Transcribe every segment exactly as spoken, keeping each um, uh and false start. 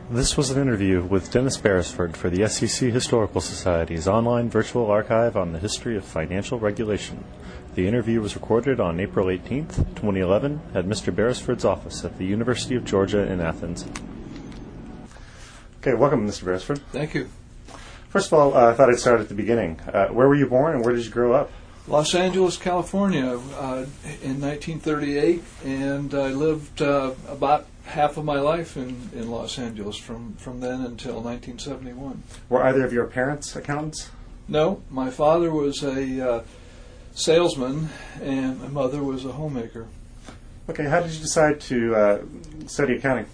This was an interview with Dennis Beresford for the S E C Historical Society's online virtual archive on the history of financial regulation. The interview was recorded on April eighteenth, twenty eleven, at Mister Beresford's office at the University of Georgia in Athens. Okay, welcome, Mister Beresford. Thank you. First of all, uh, I thought I'd start at the beginning. Uh, where were you born and where did you grow up? Los Angeles, California, uh, in nineteen thirty-eight, and I lived uh, about half of my life in, in Los Angeles from, from then until nineteen seventy-one. Were either of your parents accountants? No, my father was a uh, salesman and my mother was a homemaker. Okay, how did you decide to uh, study accounting?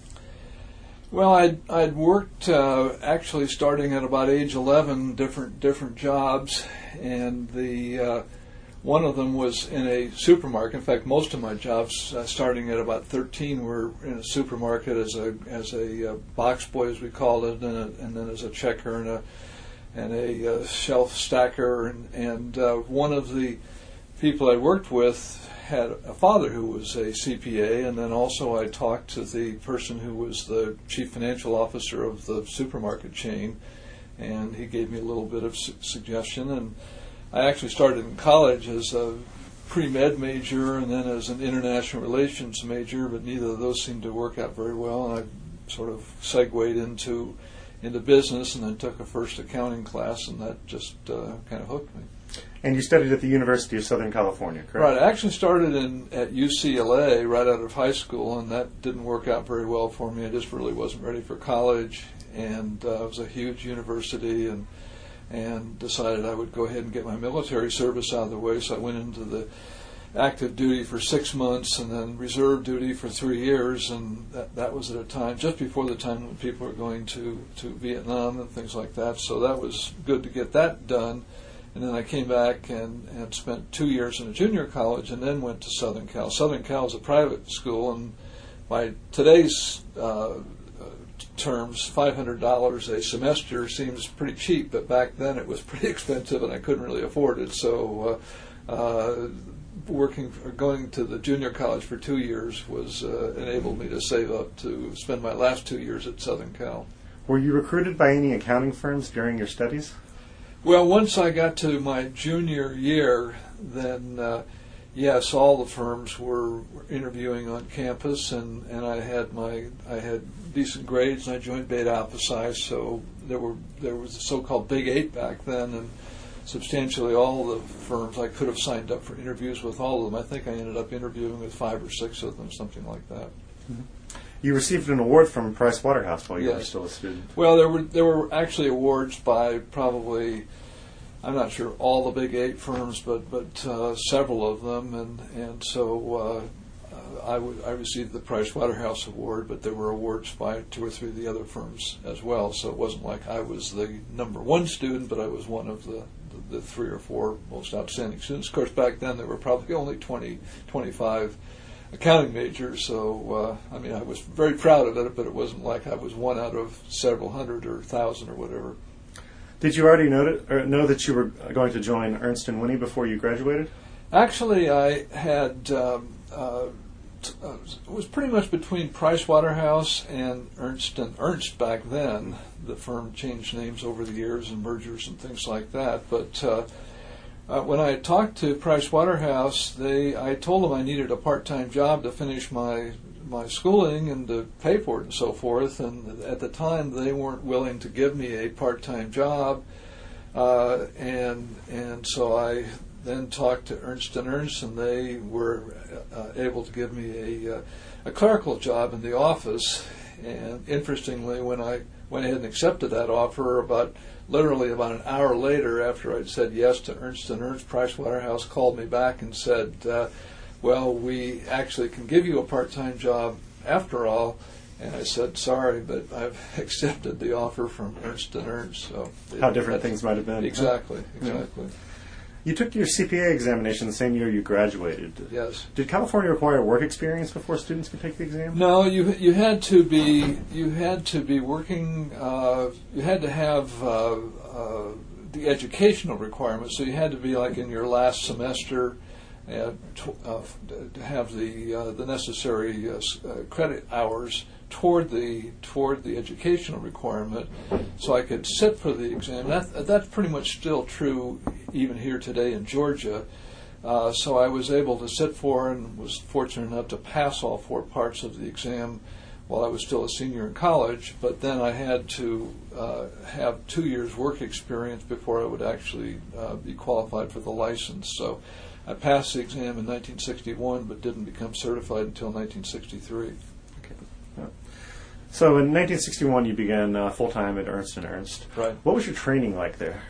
Well, I'd, I'd worked uh, actually starting at about age eleven, different different jobs, and the uh, one of them was in a supermarket. In fact, most of my jobs, uh, starting at about thirteen, were in a supermarket as a as a uh, box boy, as we called it, and, a, and then as a checker and a and a uh, shelf stacker. And and uh, one of the people I worked with had a father who was a C P A, and then also I talked to the person who was the chief financial officer of the supermarket chain, and he gave me a little bit of su- suggestion. And I actually started in college as a pre-med major and then as an international relations major, but neither of those seemed to work out very well, and I sort of segued into into business and then took a first accounting class, and that just uh, kind of hooked me. And you studied at the University of Southern California, correct? Right. I actually started in at U C L A right out of high school, and that didn't work out very well for me. I just really wasn't ready for college, and uh, it was a huge university, and and decided I would go ahead and get my military service out of the way. So I went into the active duty for six months and then reserve duty for three years, and that, that was at a time just before the time when people were going to, to Vietnam and things like that. So that was good to get that done. And then I came back and, and spent two years in a junior college and then went to Southern Cal. Southern Cal is a private school, and by today's uh, terms, five hundred dollars a semester seems pretty cheap, but back then it was pretty expensive and I couldn't really afford it. So uh, uh, working, or going to the junior college for two years was uh, enabled me to save up to spend my last two years at Southern Cal. Were you recruited by any accounting firms during your studies? Well, once I got to my junior year, then uh, yes, all the firms were interviewing on campus, and, and I had my I had decent grades, and I joined Beta Alpha Psi, so there were there was the so-called Big Eight back then, and substantially all the firms I could have signed up for interviews with all of them. I think I ended up interviewing with five or six of them, something like that. Mm-hmm. You received an award from Price Waterhouse while you yes. were still a student. Well, there were there were actually awards by probably, I'm not sure all the Big Eight firms, but but uh, several of them, and and so uh, uh, I, w- I received the Price Waterhouse Award, but there were awards by two or three of the other firms as well. So it wasn't like I was the number one student, but I was one of the, the, the three or four most outstanding students. Of course, back then there were probably only twenty, twenty-five accounting majors, so uh, I mean I was very proud of it, but it wasn't like I was one out of several hundred or thousand or whatever. Did you already know, to, or know that you were going to join Ernst and Winnie before you graduated? Actually, I had um, uh, t- uh, it was pretty much between Price Waterhouse and Ernst and Ernst back then. The firm changed names over the years and mergers and things like that, but. Uh, Uh, when I talked to Price Waterhouse, they I told them I needed a part-time job to finish my my schooling and to pay for it and so forth. And at the time, they weren't willing to give me a part-time job, uh, and and so I then talked to Ernst and Ernst, and they were uh, able to give me a uh, a clerical job in the office. And interestingly, when I went ahead and accepted that offer, about literally about an hour later, after I'd said yes to Ernst and Ernst, Price Waterhouse called me back and said, uh, well, we actually can give you a part-time job after all. And I said, sorry, but I've accepted the offer from Ernst and Ernst. So How it, different things might have been. Exactly, exactly. Yeah. You took your C P A examination the same year you graduated. Yes. Did California require work experience before students could take the exam? No, you you had to be you had to be working. Uh, you had to have uh, uh, the educational requirements. So you had to be like in your last semester, uh, to, uh, to have the uh, the necessary uh, credit hours toward the toward the educational requirement, so I could sit for the exam. That that's pretty much still true even here today in Georgia. Uh, so I was able to sit for and was fortunate enough to pass all four parts of the exam while I was still a senior in college. But then I had to uh, have two years work experience before I would actually uh, be qualified for the license. So I passed the exam in nineteen sixty-one, but didn't become certified until nineteen sixty-three. Okay. Yeah. So in nineteen sixty-one, you began uh, full-time at Ernst and Ernst. Right. What was your training like there?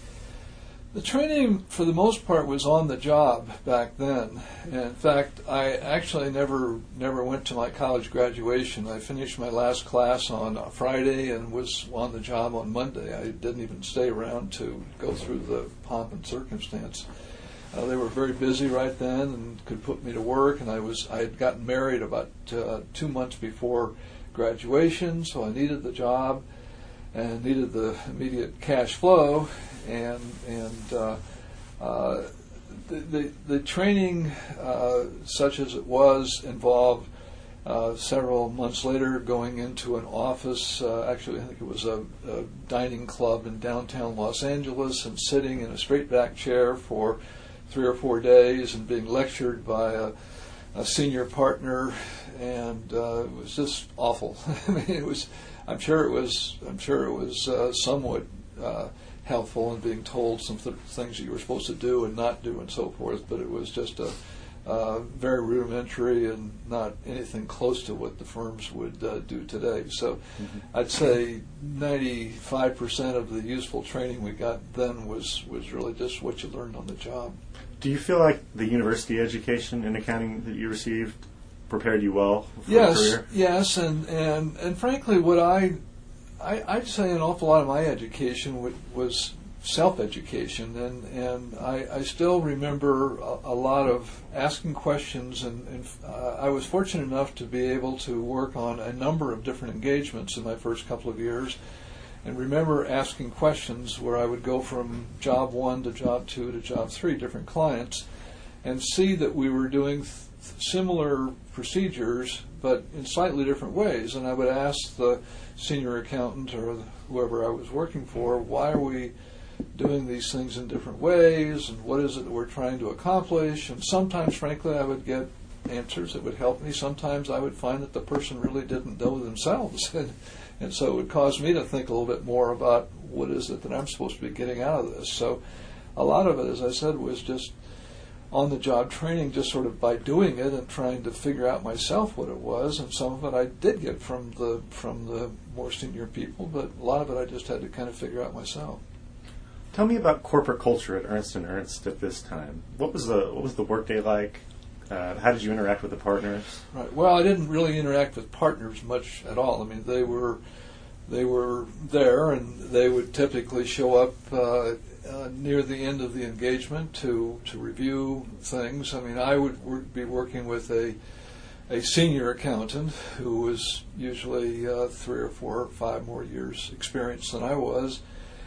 The training, for the most part, was on the job back then. And in fact, I actually never never went to my college graduation. I finished my last class on a Friday and was on the job on Monday. I didn't even stay around to go through the pomp and circumstance. Uh, they were very busy right then and could put me to work. And I was I had gotten married about uh, two months before graduation, so I needed the job and needed the immediate cash flow. And and uh, uh, the, the the training, uh, such as it was, involved uh, several months later going into an office. Uh, actually, I think it was a, a dining club in downtown Los Angeles, and sitting in a straight back chair for three or four days and being lectured by a, a senior partner, and uh, it was just awful. I mean, it was. I'm sure it was. I'm sure it was uh, somewhat Uh, helpful in being told some th- things that you were supposed to do and not do and so forth, but it was just a uh, very rudimentary and not anything close to what the firms would uh, do today. So mm-hmm. I'd say ninety-five percent of the useful training we got then was, was really just what you learned on the job. Do you feel like the university education in accounting that you received prepared you well for yes, a career? Yes, and, and, and frankly what I I, I'd say an awful lot of my education w- was self-education, and, and I, I still remember a, a lot of asking questions, and, and uh, I was fortunate enough to be able to work on a number of different engagements in my first couple of years, and remember asking questions where I would go from job one to job two to job three, different clients, and see that we were doing th- similar procedures, but in slightly different ways. And I would ask the senior accountant or whoever I was working for, why are we doing these things in different ways, and what is it that we're trying to accomplish? And sometimes, frankly, I would get answers that would help me. Sometimes I would find that the person really didn't know themselves. and, and so it would cause me to think a little bit more about what is it that I'm supposed to be getting out of this. So a lot of it, as I said, was just on-the-job training, just sort of by doing it and trying to figure out myself what it was. And some of it I did get from the from the more senior people, but a lot of it I just had to kind of figure out myself. Tell me about corporate culture at Ernst and Ernst at this time. What was the what was the workday like? Uh, how did you interact with the partners? Right. Well, I didn't really interact with partners much at all. I mean, they were they were there, and they would typically show up Uh, Uh, near the end of the engagement to, to review things. I mean, I would work, be working with a a senior accountant who was usually uh, three or four or five more years experience than I was,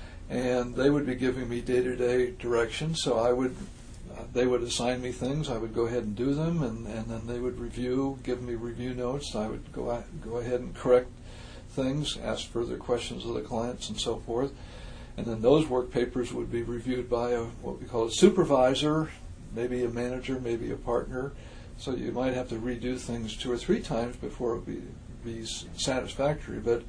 and they would be giving me day-to-day direction. So I would, uh, they would assign me things. I would go ahead and do them, and, and then they would review, give me review notes. I would go out, go ahead and correct things, ask further questions of the clients, and so forth. And then those work papers would be reviewed by a, what we call a supervisor, maybe a manager, maybe a partner. So you might have to redo things two or three times before it would be, be satisfactory. But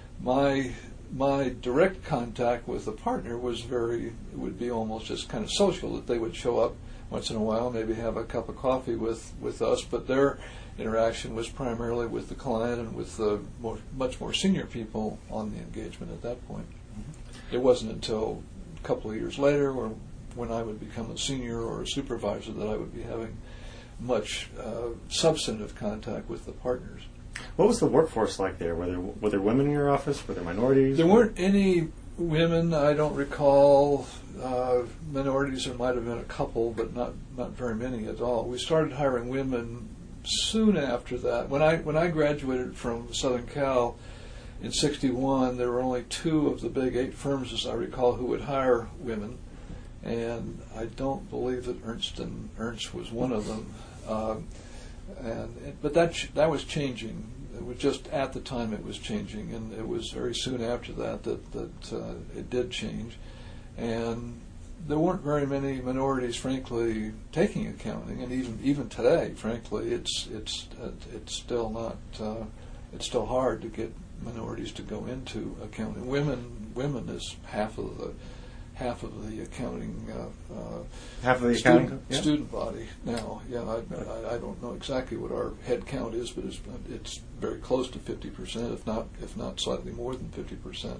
my my direct contact with the partner was very, it would be almost just kind of social, that they would show up once in a while, maybe have a cup of coffee with, with us, but their interaction was primarily with the client and with the more, much more senior people on the engagement at that point. It wasn't until a couple of years later, or when I would become a senior or a supervisor, that I would be having much uh, substantive contact with the partners. What was the workforce like there? Were there were there women in your office? Were there minorities? There weren't any women. I don't recall uh, minorities. There might have been a couple, but not not very many at all. We started hiring women soon after that. When I when I graduated from Southern Cal in sixty-one, there were only two of the big eight firms, as I recall, who would hire women, and I don't believe that Ernst and Ernst was one of them. Um, and it, but that ch- that was changing it was just at the time it was changing, and it was very soon after that that, that uh, it did change. And there weren't very many minorities, frankly, taking accounting, and even even today, frankly, it's it's uh, it's still not uh, it's still hard to get minorities to go into accounting. Women women is half of the half of the accounting uh, uh, half of the student, accounting yeah. student body now. Yeah, I, I, I don't know exactly what our head count is, but it's it's very close to fifty percent, if not if not slightly more than fifty percent.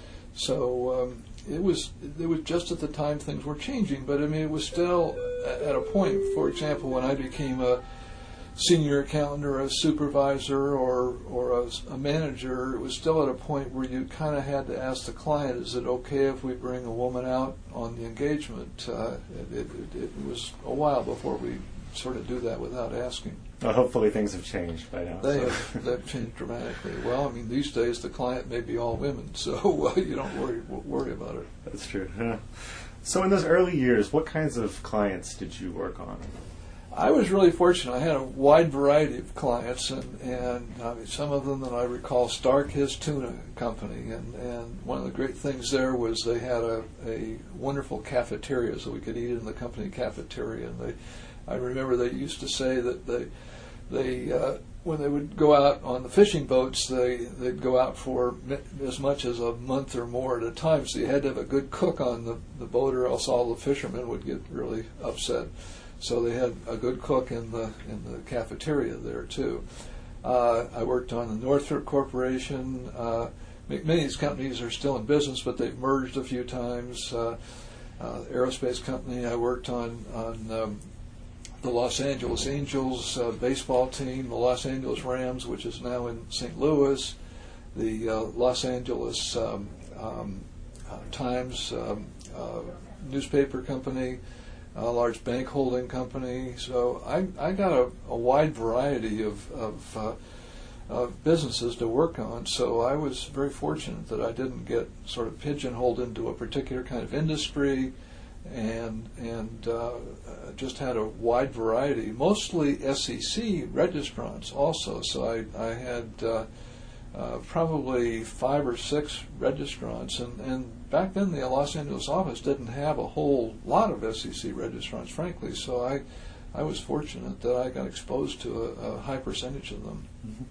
So um, it was it was just at the time things were changing, but I mean it was still at a point. For example, when I became a senior accountant or a supervisor or or a, a manager, it was still at a point where you kind of had to ask the client, is it okay if we bring a woman out on the engagement? Uh, it, it, it was a while before we sort of do that without asking. Well, hopefully things have changed by now. They so. have they've changed dramatically. Well, I mean, these days the client may be all women, so uh, you don't worry worry about it. That's true. Yeah. So in those early years, what kinds of clients did you work on? I was really fortunate. I had a wide variety of clients, and, and I mean, some of them that I recall, Stark His Tuna Company, and, and one of the great things there was they had a, a wonderful cafeteria, so we could eat in the company cafeteria. And they, I remember they used to say that they, they uh, when they would go out on the fishing boats, they, they'd go out for as much as a month or more at a time, so you had to have a good cook on the, the boat, or else all the fishermen would get really upset. So they had a good cook in the in the cafeteria there too. Uh, I worked on the Northrop Corporation. Uh, many of these companies are still in business, but they've merged a few times. Uh, uh, aerospace company. I worked on on um, the Los Angeles Angels uh, baseball team, the Los Angeles Rams, which is now in Saint Louis, the uh, Los Angeles um, um, uh, Times um, uh, newspaper company, a large bank holding company. So I, I got a, a wide variety of, of, uh, of businesses to work on. So I was very fortunate that I didn't get sort of pigeonholed into a particular kind of industry, and and uh, just had a wide variety, mostly S E C registrants also. So I, I had uh, uh, probably five or six registrants, and, and back then the Los Angeles office didn't have a whole lot of S E C registrants, frankly, so I I was fortunate that I got exposed to a, a high percentage of them. Mm-hmm.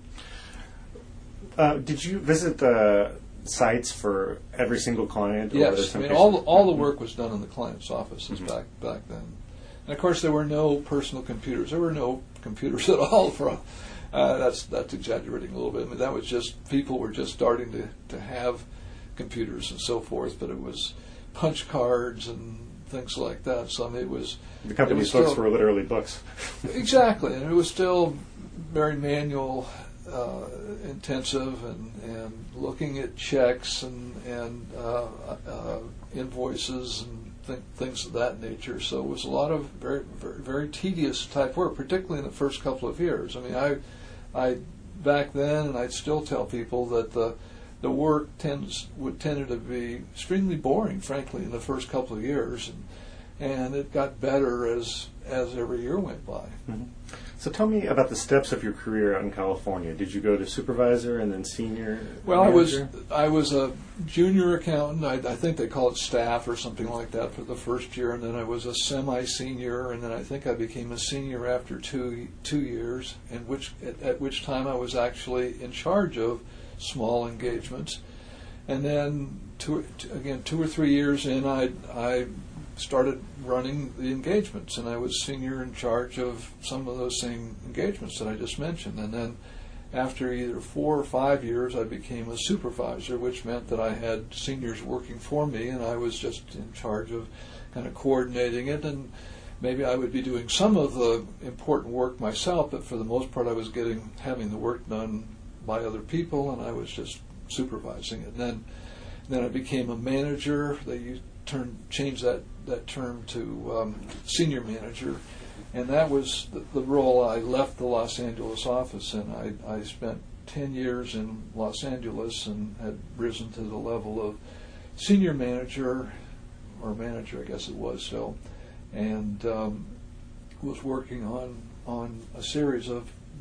Uh, did you visit the sites for every single client? Or yes, I mean all the, all the work was done in the client's offices mm-hmm. back back then. And of course there were no personal computers. There were no computers at all for uh, that's that's exaggerating a little bit. I mean that was just people were just starting to, to have computers and so forth, but it was punch cards and things like that. So I mean, it was the company's books were literally books. Exactly, and it was still very manual uh, intensive, and, and looking at checks and and uh, uh, invoices and th- things of that nature. So it was a lot of very, very very tedious type work, particularly in the first couple of years. I mean, I I back then, and I'd still tell people that the the work tends would tended to be extremely boring, frankly, in the first couple of years, and, and it got better as as every year went by. Mm-hmm. So tell me about the steps of your career out in California. Did you go to supervisor and then senior? Well, manager? I was I was a junior accountant. I, I think they call it staff or something like that for the first year, and then I was a semi-senior, and then I think I became a senior after two two years, in which at, at which time I was actually in charge of small engagements. And then two, again two or three years in, I I started running the engagements, and I was senior in charge of some of those same engagements that I just mentioned. And then after either four or five years, I became a supervisor, which meant that I had seniors working for me, and I was just in charge of kind of coordinating it. And maybe I would be doing some of the important work myself, but for the most part I was getting having the work done by other people, and I was just supervising it. And then then I became a manager. They turned changed that, that term to um, senior manager, and that was the, the role I left the Los Angeles office in. I, I spent ten years in Los Angeles and had risen to the level of senior manager, or manager I guess it was so, and um, was working on, on a series of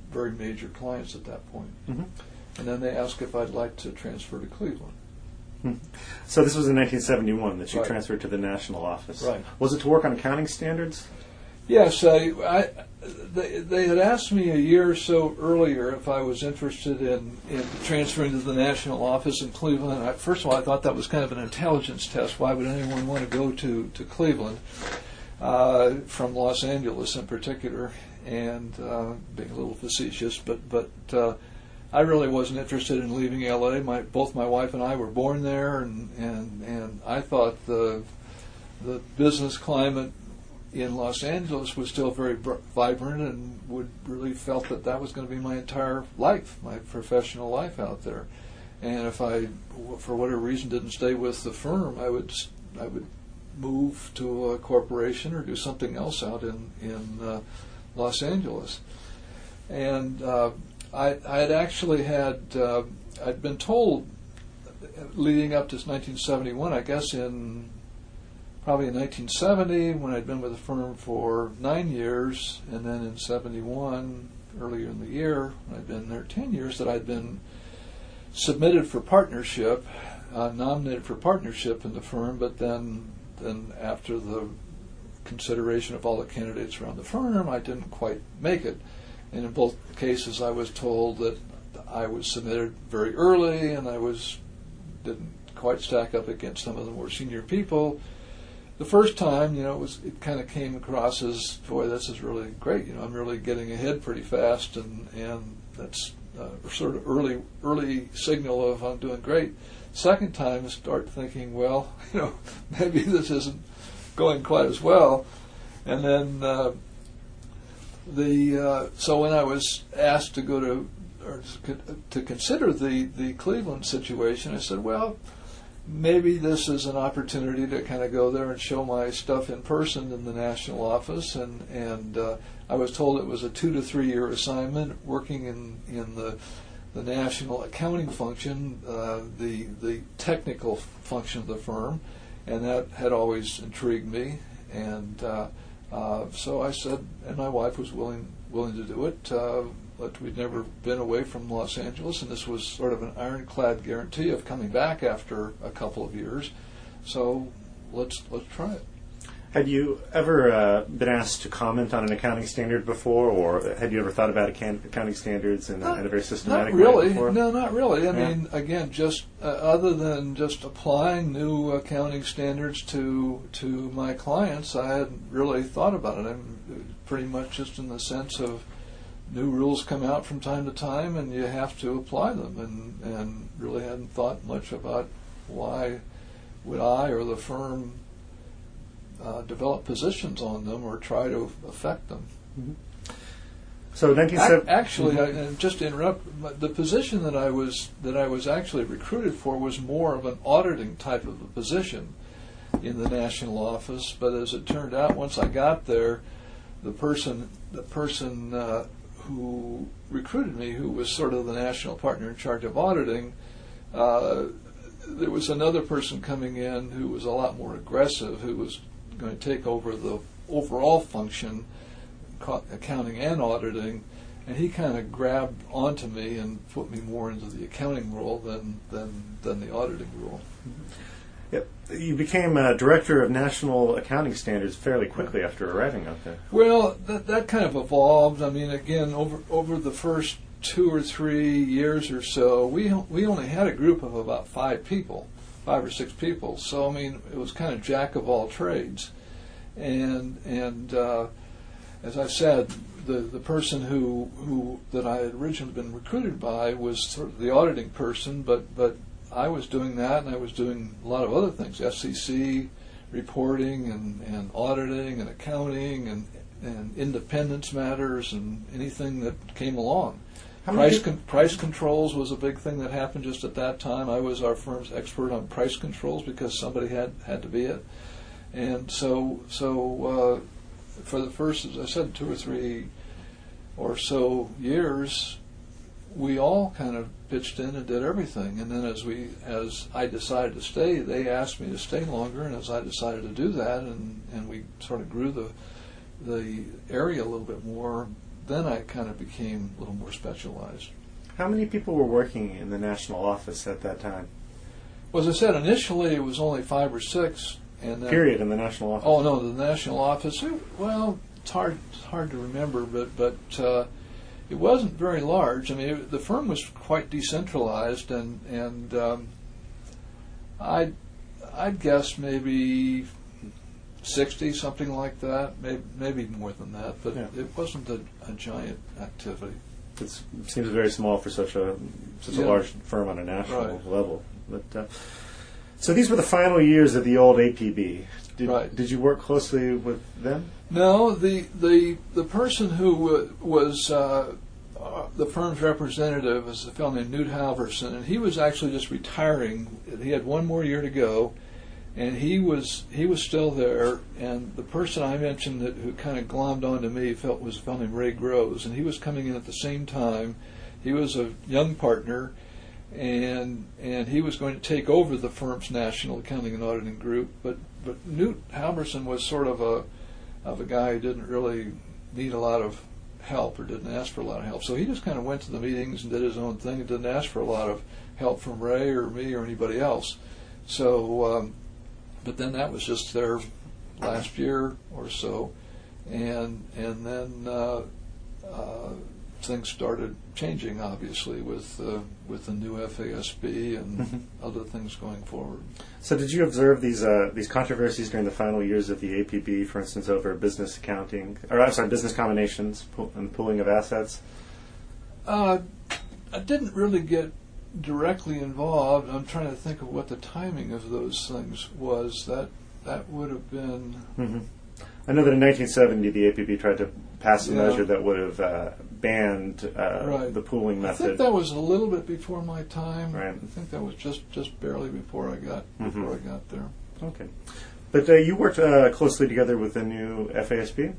very major clients at that point. Mm-hmm. And then they asked if I'd like to transfer to Cleveland. Hmm. So this was in nineteen seventy-one that you Right. transferred to the national office. Right. Was it to work on accounting standards? Yes, I, I, they, they had asked me a year or so earlier if I was interested in, in transferring to the national office in Cleveland. I, first of all, I thought that was kind of an intelligence test. Why would anyone want to go to, to Cleveland, uh, from Los Angeles in particular? And uh, being a little facetious, but but uh, I really wasn't interested in leaving L A. My both my wife and I were born there, and and, and I thought the the business climate in Los Angeles was still very br- vibrant, and would really felt that that was going to be my entire life, my professional life out there. And if I, for whatever reason, didn't stay with the firm, I would I would move to a corporation or do something else out in in uh, Los Angeles. And uh, I, I had actually had uh, I'd been told leading up to nineteen seventy-one, I guess in probably in nineteen seventy, when I'd been with the firm for nine years, and then in seventy-one, earlier in the year, when I'd been there ten years, that I'd been submitted for partnership, uh, nominated for partnership in the firm, but then then after the consideration of all the candidates around the firm, I didn't quite make it. And in both cases, I was told that I was submitted very early, and I was didn't quite stack up against some of the more senior people. The first time, you know, it was it kind of came across as, boy, this is really great. You know, I'm really getting ahead pretty fast, and and that's uh, sort of early early signal of I'm doing great. Second time, I start thinking, well, you know, maybe this isn't going quite as well. And then uh, the uh, so when I was asked to go to or to consider the the Cleveland situation, I said, well, maybe this is an opportunity to kind of go there and show my stuff in person in the national office. And and uh, I was told it was a two to three year assignment, working in in the the national accounting function, uh, the the technical function of the firm, and that had always intrigued me. And uh, uh, so I said, and my wife was willing willing to do it. Uh, but we'd never been away from Los Angeles, and this was sort of an ironclad guarantee of coming back after a couple of years. So let's let's try it. Had you ever uh, been asked to comment on an accounting standard before, or had you ever thought about account- accounting standards in, Not, in a very systematic not really. way before? No, not really. I Yeah. mean, again, just uh, other than just applying new accounting standards to to my clients, I hadn't really thought about it. I'm pretty much just in the sense of new rules come out from time to time, and you have to apply them, and and really hadn't thought much about why would I or the firm Uh, develop positions on them or try to affect them. Mm-hmm. So nineteen Ac- actually, mm-hmm. I, and just to interrupt, the position that I was that I was actually recruited for was more of an auditing type of a position in the national office. But as it turned out, once I got there, the person the person uh, who recruited me, who was sort of the national partner in charge of auditing, uh, there was another person coming in who was a lot more aggressive, who was going to take over the overall function, accounting and auditing, and he kind of grabbed onto me and put me more into the accounting role than than, than the auditing role. Yep. You became a director of national accounting standards fairly quickly after arriving out there. Well, that that kind of evolved. I mean, again, over over the first two or three years or so, we we only had a group of about five people. Five or six people. So I mean, it was kind of jack of all trades, and and uh, as I said, the the person who who that I had originally been recruited by was sort of the auditing person, but but I was doing that, and I was doing a lot of other things: S E C reporting and, and auditing and accounting and and independence matters and anything that came along. Price con- price controls was a big thing that happened just at that time. I was our firm's expert on price controls because somebody had, had to be it. And so so uh, for the first, as I said, two or three or so years, we all kind of pitched in and did everything. And then as we as I decided to stay, they asked me to stay longer, and as I decided to do that, and, and we sort of grew the the area a little bit more, then I kind of became a little more specialized. How many people were working in the national office at that time? Well, as I said, initially it was only five or six. And then, Period in the national office? Oh, no, the national office, it, well, it's hard, it's hard to remember, but, but uh, it wasn't very large. I mean, it, the firm was quite decentralized, and, and um, I'd, I'd guess maybe sixty, something like that, maybe, maybe more than that, but yeah. it wasn't a, a giant activity. It's, it seems very small for such a such Yeah. a large firm on a national Right. level. But uh, so these were the final years of the old A P B. Did, Right. did you work closely with them? No, the the the person who uh, was uh, uh, the firm's representative was a fellow named Newt Halverson, and he was actually just retiring. He had one more year to go, and he was he was still there. And the person I mentioned that who kind of glommed onto me felt was a fellow named Ray Groves, and he was coming in at the same time. He was a young partner, and and he was going to take over the firm's national accounting and auditing group. But but Newt Halverson was sort of a of a guy who didn't really need a lot of help or didn't ask for a lot of help. So he just kind of went to the meetings and did his own thing and didn't ask for a lot of help from Ray or me or anybody else. So, um, but then that was just their last year or so, and and then uh, uh, things started changing, obviously, with uh, with the new F A S B and Mm-hmm. other things going forward. So did you observe these uh, these controversies during the final years of the A P B, for instance, over business accounting, or I'm sorry, business combinations pool, and pooling of assets? Uh, I didn't really get directly involved. I'm trying to think of what the timing of those things was. That that would have been. Mm-hmm. I know that in nineteen seventy the A P B tried to pass a Yeah. measure that would have uh, banned uh, Right. the pooling I method. think that was a little bit before my time. Right. I think that was just, just barely before I got Mhm. before I got there. Okay. But uh, you worked uh, closely together with the new F A S B?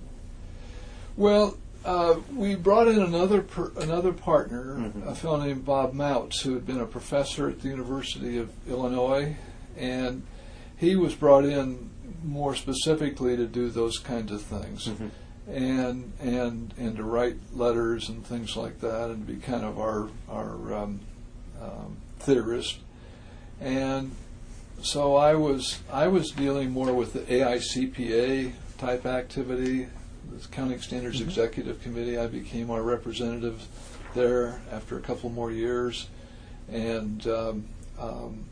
Well, uh, we brought in another per, another partner, Mhm. a fellow named Bob Mouts, who had been a professor at the University of Illinois, and he was brought in more specifically to do those kinds of things, Mhm. and and and to write letters and things like that, and be kind of our our um, um, theorist. And so I was I was dealing more with the A I C P A type activity, the Accounting Standards Mhm. Executive Committee. I became our representative there after a couple more years, and um, um,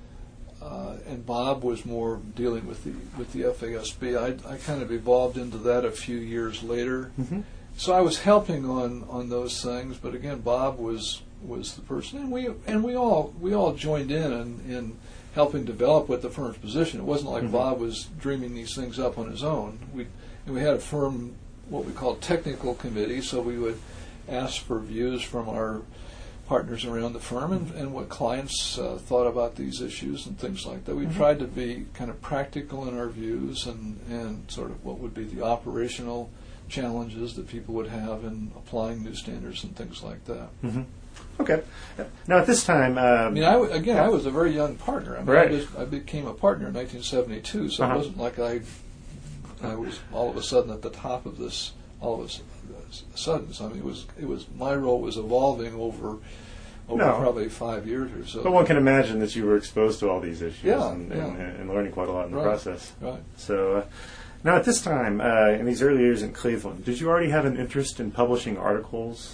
uh, and Bob was more dealing with the with the F A S B. I, I kind of evolved into that a few years later. Mm-hmm. So I was helping on, on those things, but again, Bob was was the person, and we and we all we all joined in in, in helping develop what the firm's position. It wasn't like Mhm. Bob was dreaming these things up on his own. We and we had a firm, what we called technical committee, so we would ask for views from our partners around the firm and, and what clients uh, thought about these issues and things like that. We Mhm. tried to be kind of practical in our views and, and sort of what would be the operational challenges that people would have in applying new standards and things like that. Mm-hmm. Okay. Now at this time, um, I mean, I w- again, I was a very young partner. I mean, Right. I, just, I became a partner in nineteen seventy-two, so Uh-huh. it wasn't like I I was all of a sudden at the top of this all of a s- sudden. So I mean, it was it was my role was evolving over over No. probably five years or so. but one can imagine that you were exposed to all these issues Yeah, and, yeah. and, and learning quite a lot in the Right. process. Right. So uh, now at this time, uh, in these early years in Cleveland, did you already have an interest in publishing articles?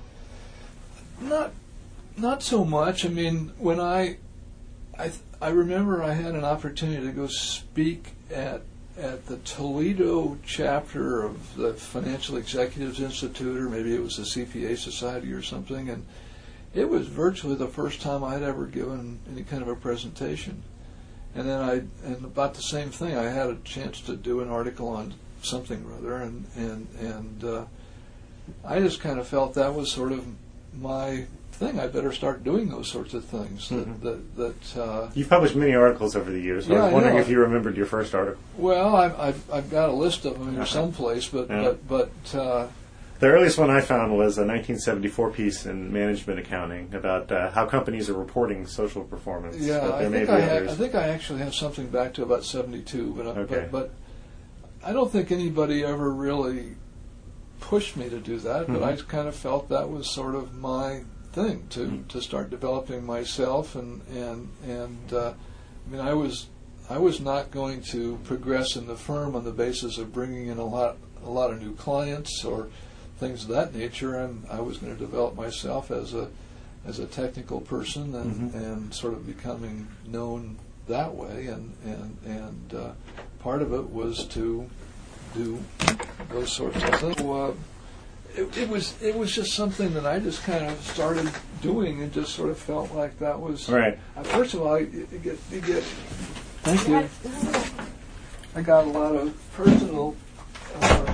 Not, not so much. I mean, when I, I, th- I remember I had an opportunity to go speak at at the Toledo chapter of the Financial Executives Institute, or maybe it was the C P A Society or something, and it was virtually the first time I had ever given any kind of a presentation. And then I, and about the same thing, I had a chance to do an article on something or other, and and and uh, I just kind of felt that was sort of my thing. I better start doing those sorts of things. Mhm. That that, that uh, You've published many articles over the years, so I Yeah, was I wondering know. if you remembered your first article. well, I've, I've I've got a list of them here Uh-huh. someplace, but Yeah. but but. Uh, The earliest one I found was a nineteen seventy-four piece in Management Accounting about uh, how companies are reporting social performance. Yeah, but I there may think be I, ha- others. I think I actually have something back to about seventy-two, but, I- Okay. but but I don't think anybody ever really pushed me to do that, but Mm-hmm. I kind of felt that was sort of my thing to, Mm-hmm. to start developing myself, and and and uh, I mean I was I was not going to progress in the firm on the basis of bringing in a lot a lot of new clients or things of that nature, and I was going to develop myself as a as a technical person, and, Mm-hmm. and sort of becoming known that way, and and and uh, part of it was to do those sorts of things. So, uh, it, it was it was just something that I just kind of started doing, and just sort of felt like that was Right. Uh, first of all, you, you get you get. Thank you. I got a lot of personal. Uh,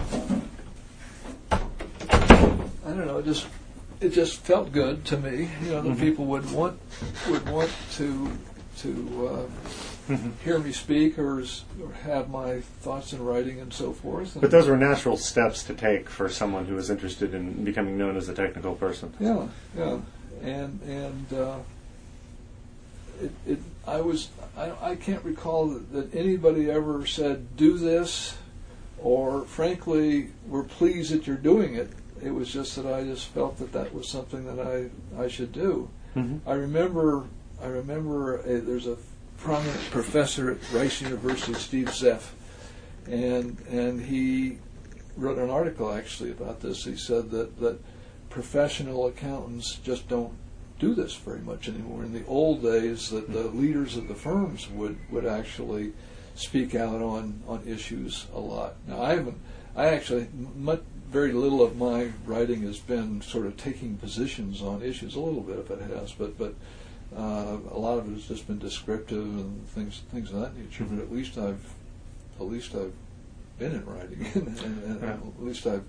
I don't know. Just it just felt good to me. You know, that Mm-hmm. people would want would want to to uh, hear me speak, or, s- or have my thoughts in writing and so forth. And But those were natural steps to take for someone who was interested in becoming known as a technical person. Yeah, yeah, and and uh, it, it. I was. I, I can't recall that, that anybody ever said do this, or frankly, we're pleased that you're doing it. It was just that I just felt that that was something that I I should do. Mm-hmm. I remember. I remember a, there's a prominent professor at Rice University, Steve Zeff, and and he wrote an article actually about this. He said that that professional accountants just don't do this very much anymore. In the old days, that the leaders of the firms would, would actually speak out on, on issues a lot. Now, I haven't. I actually much, very little of my writing has been sort of taking positions on issues. A little bit of it has, but but uh, a lot of it has just been descriptive and things things of that nature. But at least I've at least I've been in writing, and, and, and Yeah. at least I've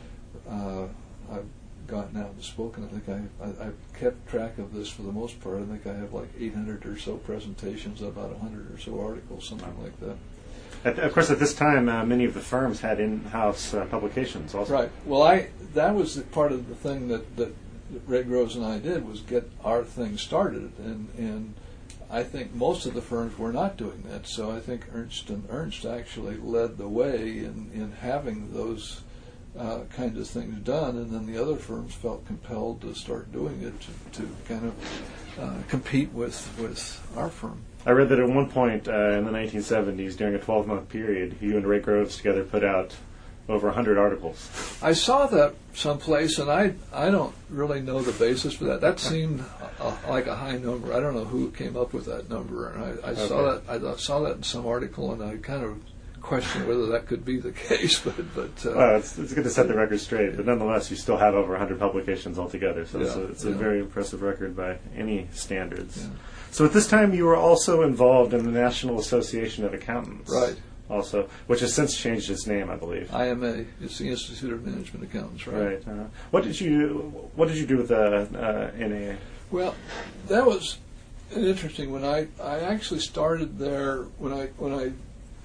uh, I've gotten out and spoken. I think I, I I've kept track of this for the most part. I think I have like eight hundred or so presentations, about one hundred or so articles, something like that. At, of course, at this time, uh, many of the firms had in-house uh, publications also. Right. Well, I that was the part of the thing that, that Ray Groves and I did, was get our thing started, and and I think most of the firms were not doing that. So I think Ernst and Ernst actually led the way in, in having those uh, kind of things done, and then the other firms felt compelled to start doing it to, to kind of uh, compete with with our firm. I read that at one point uh, in the nineteen seventies, during a twelve-month period, you and Ray Groves together put out over one hundred articles. I saw that someplace, and I I don't really know the basis for that. That seemed uh, like a high number. I don't know who came up with that number, and I, I saw Okay. that I saw that in some article, and I kind of questioned whether that could be the case. But but uh, Well, it's, it's good to set the record straight, but nonetheless, you still have over one hundred publications altogether, so it's, Yeah, a, it's a yeah. very impressive record by any standards. Yeah. So at this time, you were also involved in the National Association of Accountants. Right. Also, which has since changed its name, I believe. I M A, it's the Institute of Management Accountants, right? Right. Uh, what did you What did you do with the uh, N A A? Well, that was interesting. When I, I actually started there when I when I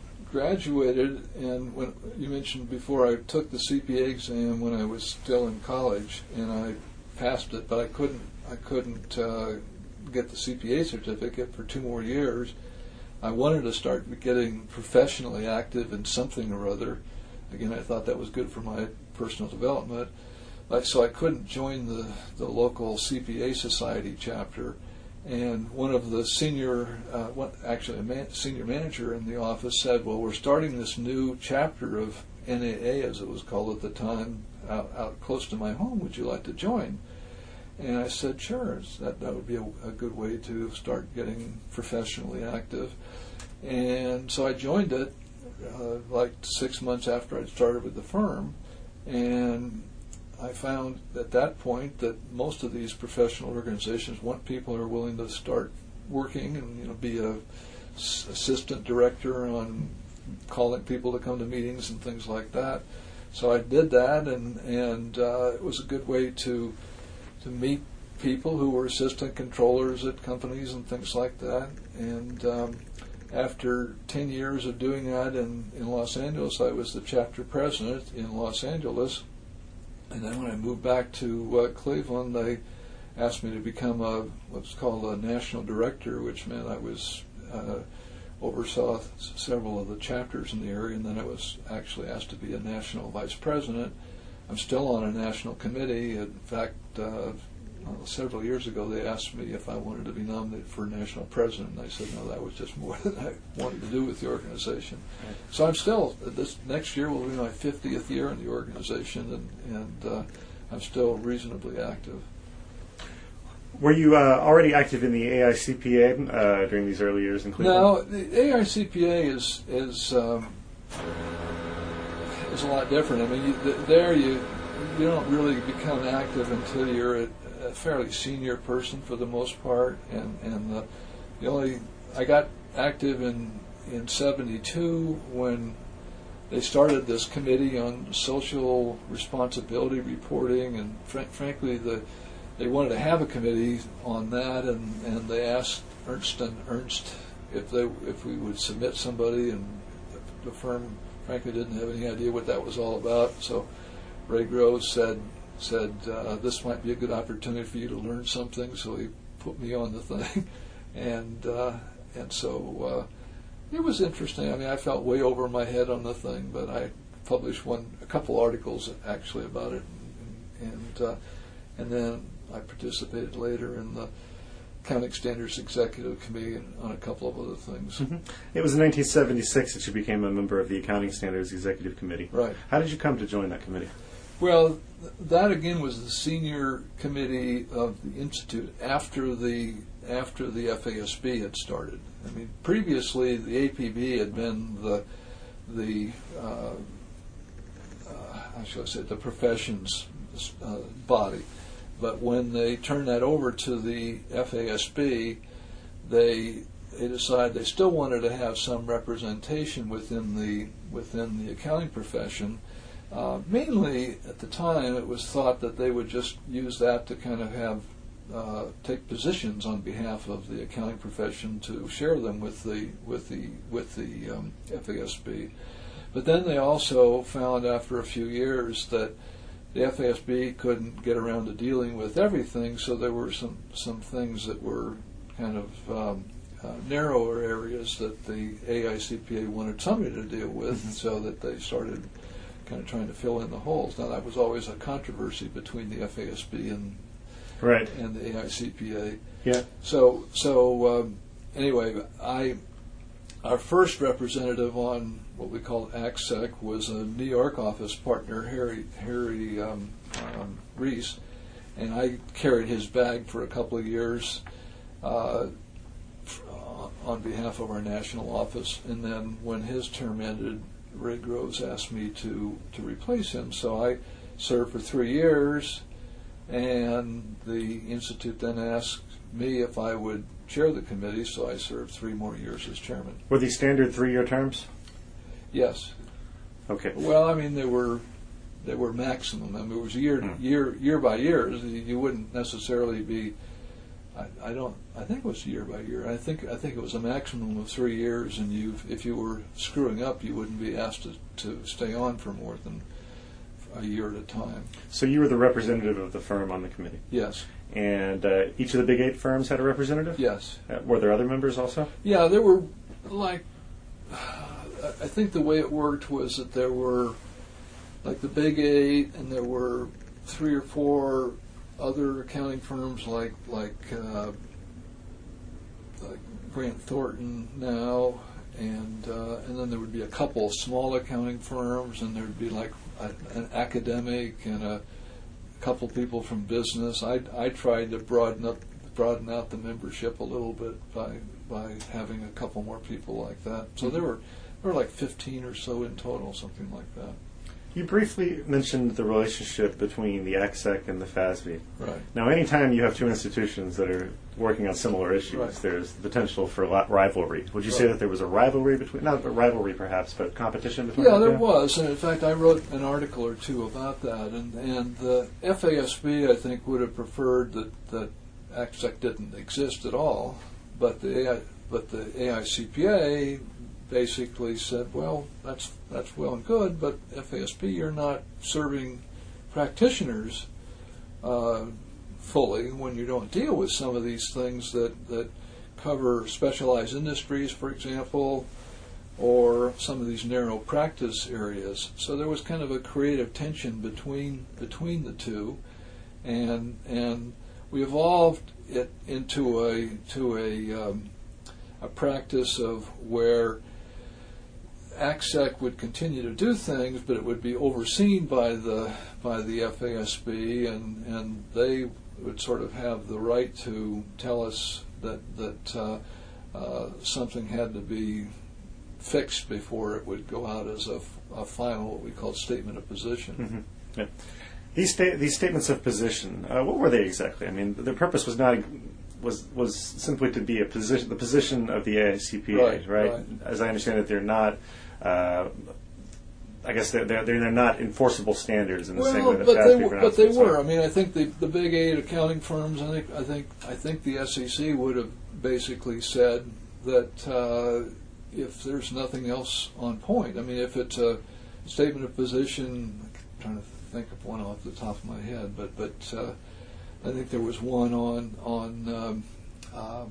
graduated, and when you mentioned before, I took the C P A exam when I was still in college, and I passed it, but I couldn't I couldn't uh, get the C P A certificate for two more years. I wanted to start getting professionally active in something or other. Again, I thought that was good for my personal development. Like, so I couldn't join the, the local C P A Society chapter. And one of the senior, uh, one, actually a man, senior manager in the office said, well, we're starting this new chapter of N A A, as it was called at the time, out, out close to my home. Would you like to join? And I said, sure, that, that would be a, a good way to start getting professionally active. And so I joined it uh, like six months after I'd started with the firm. And I found at that point that most of these professional organizations want people who are willing to start working and, you know, be a s- assistant director on calling people to come to meetings and things like that. So I did that, and, and uh, it was a good way to to meet people who were assistant controllers at companies and things like that. And um, after ten years of doing that in, in Los Angeles, I was the chapter president in Los Angeles. And then when I moved back to uh, Cleveland, they asked me to become a what's called a national director, which meant I was uh, oversaw several of the chapters in the area, and then I was actually asked to be a national vice president. I'm still on a national committee. In fact, uh, well, several years ago they asked me if I wanted to be nominated for national president, and I said no, that was just more than I wanted to do with the organization. Right. So I'm still, this next year will be my fiftieth year in the organization, and, and uh, I'm still reasonably active. Were you uh, already active in the A I C P A uh, during these early years in Cleveland? No, the A I C P A is is um, is a lot different. I mean, you, th- there you you don't really become active until you're a, a fairly senior person for the most part, and and the, the only I got active in in seventy-two when they started this committee on social responsibility reporting, and fr- frankly the they wanted to have a committee on that, and, and they asked Ernst and Ernst if they if we would submit somebody, and the firm frankly didn't have any idea what that was all about. So Ray Groves said said uh, this might be a good opportunity for you to learn something. So he put me on the thing, and uh, and so uh, it was interesting. I mean, I felt way over my head on the thing, but I published one a couple articles actually about it, and and, uh, and then I participated later in the Accounting Standards Executive Committee on a couple of other things. Mm-hmm. It was in nineteen seventy-six that you became a member of the Accounting Standards Executive Committee. Right. How did you come to join that committee? Well, th- that again was the senior committee of the Institute after the after the F A S B had started. I mean, previously the A P B had been the the uh, uh, how shall I say the professions uh, body. But when they turned that over to the F A S B, they they decided they still wanted to have some representation within the within the accounting profession. Uh, mainly at the time, it was thought that they would just use that to kind of have uh, take positions on behalf of the accounting profession to share them with the with the with the um, F A S B. But then they also found after a few years that the F A S B couldn't get around to dealing with everything, so there were some, some things that were kind of um, uh, narrower areas that the A I C P A wanted somebody to deal with, mm-hmm. so that they started kind of trying to fill in the holes. Now, that was always a controversy between the F A S B and right. and the A I C P A. Yeah. So, so um, anyway, I our first representative on what we called A C S E C was a New York office partner, Harry Harry um, um, Reese, and I carried his bag for a couple of years uh, on behalf of our national office. And then when his term ended, Ray Groves asked me to, to replace him. So I served for three years, and the Institute then asked me if I would chair the committee, so I served three more years as chairman. Were these standard three-year terms? Yes. Okay. Well, I mean, they were they were maximum. I mean, it was year mm. year year by year. You wouldn't necessarily be. I, I don't. I think it was year by year. I think I think it was a maximum of three years, and you, if you were screwing up, you wouldn't be asked to, to stay on for more than a year at a time. So you were the representative of the firm on the committee. Yes. And uh, each of the big eight firms had a representative? Yes. Uh, were there other members also? Yeah, there were like. I think the way it worked was that there were like the big eight, and there were three or four other accounting firms like like, uh, like Grant Thornton now, and uh, and then there would be a couple small accounting firms, and there'd be like a, an academic and a couple people from business. I I tried to broaden up broaden out the membership a little bit by by having a couple more people like that. So mm-hmm. there were. There were like fifteen or so in total, something like that. You briefly mentioned the relationship between the A C S E C and the F A S B. Right. Now, anytime you have two institutions that are working on similar issues, right. there's the potential for rivalry. Would you right. say that there was a rivalry between, not a rivalry perhaps, but competition between Yeah, the there two? was. And in fact, I wrote an article or two about that. And, and the F A S B, I think, would have preferred that, that A C S E C didn't exist at all. But the A I, but the A I C P A basically said, well, that's that's well and good, but F A S B, you're not serving practitioners uh, fully when you don't deal with some of these things that, that cover specialized industries, for example, or some of these narrow practice areas. So there was kind of a creative tension between between the two, and and we evolved it into a to a um, a practice of where ACSEC would continue to do things, but it would be overseen by the by the F A S B, and and they would sort of have the right to tell us that that uh, uh, something had to be fixed before it would go out as a, a final, what we call statement of position. Mm-hmm. Yeah. These sta- these statements of position, uh, what were they exactly? I mean, their purpose was not was was simply to be a position, the position of the A I C P A, right, right? right? As I understand it, they're not. Uh, I guess they're, they're they're not enforceable standards in the well, same way that but F A S B they w- but they pronouncements were. are. I mean, I think the the big eight accounting firms. I think I think I think the S E C would have basically said that uh, if there's nothing else on point. I mean, if it's a statement of position, I'm trying to think of one off the top of my head, but but uh, I think there was one on on um, um,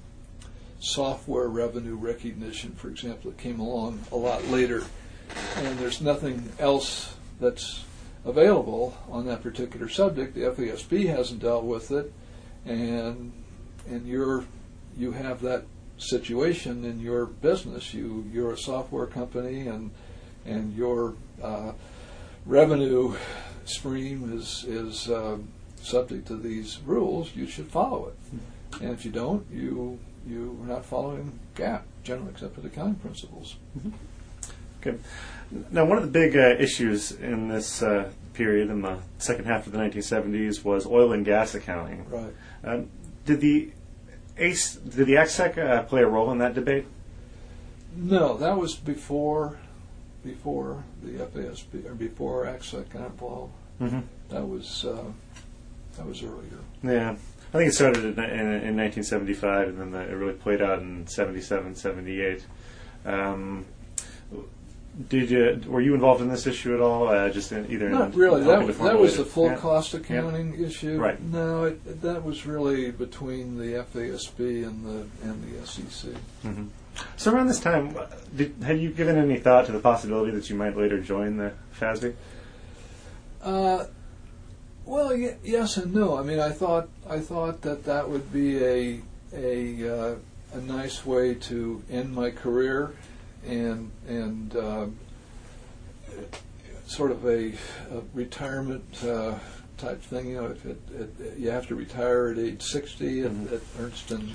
software revenue recognition, for example, that came along a lot later, and there's nothing else that's available on that particular subject. The F A S B hasn't dealt with it, and and you're you have that situation in your business. You you're a software company, and and your uh, revenue stream is is uh, subject to these rules. You should follow it, and if you don't, you you are not following G A A P, Generally Accepted Accounting Principles. Mm-hmm. Okay. Now, one of the big uh, issues in this uh, period, in the second half of the nineteen seventies, was oil and gas accounting. Right. Um, did the A C E, did the ACSEC uh, play a role in that debate? No, that was before before the F A S B or before ACSEC got involved. Mm-hmm. That was uh, that was earlier. Yeah. I think it started in, in, in nineteen seventy-five, and then the, it really played out in seventy-seven, seventy-eight. Um, did you were you involved in this issue at all? Uh, just in, either not in really. That, was, that was the full yeah. cost accounting yeah. issue. Right. No, it, that was really between the F A S B and the and the S E C. Mm-hmm. So around this time, did, had you given any thought to the possibility that you might later join the F A S B? Uh, well, y- yes and no. I mean, I thought I thought that that would be a a uh, a nice way to end my career, and and uh, sort of a, a retirement uh, type thing. You know, if it, it, you have to retire at age sixty mm-hmm. at, at Ernst and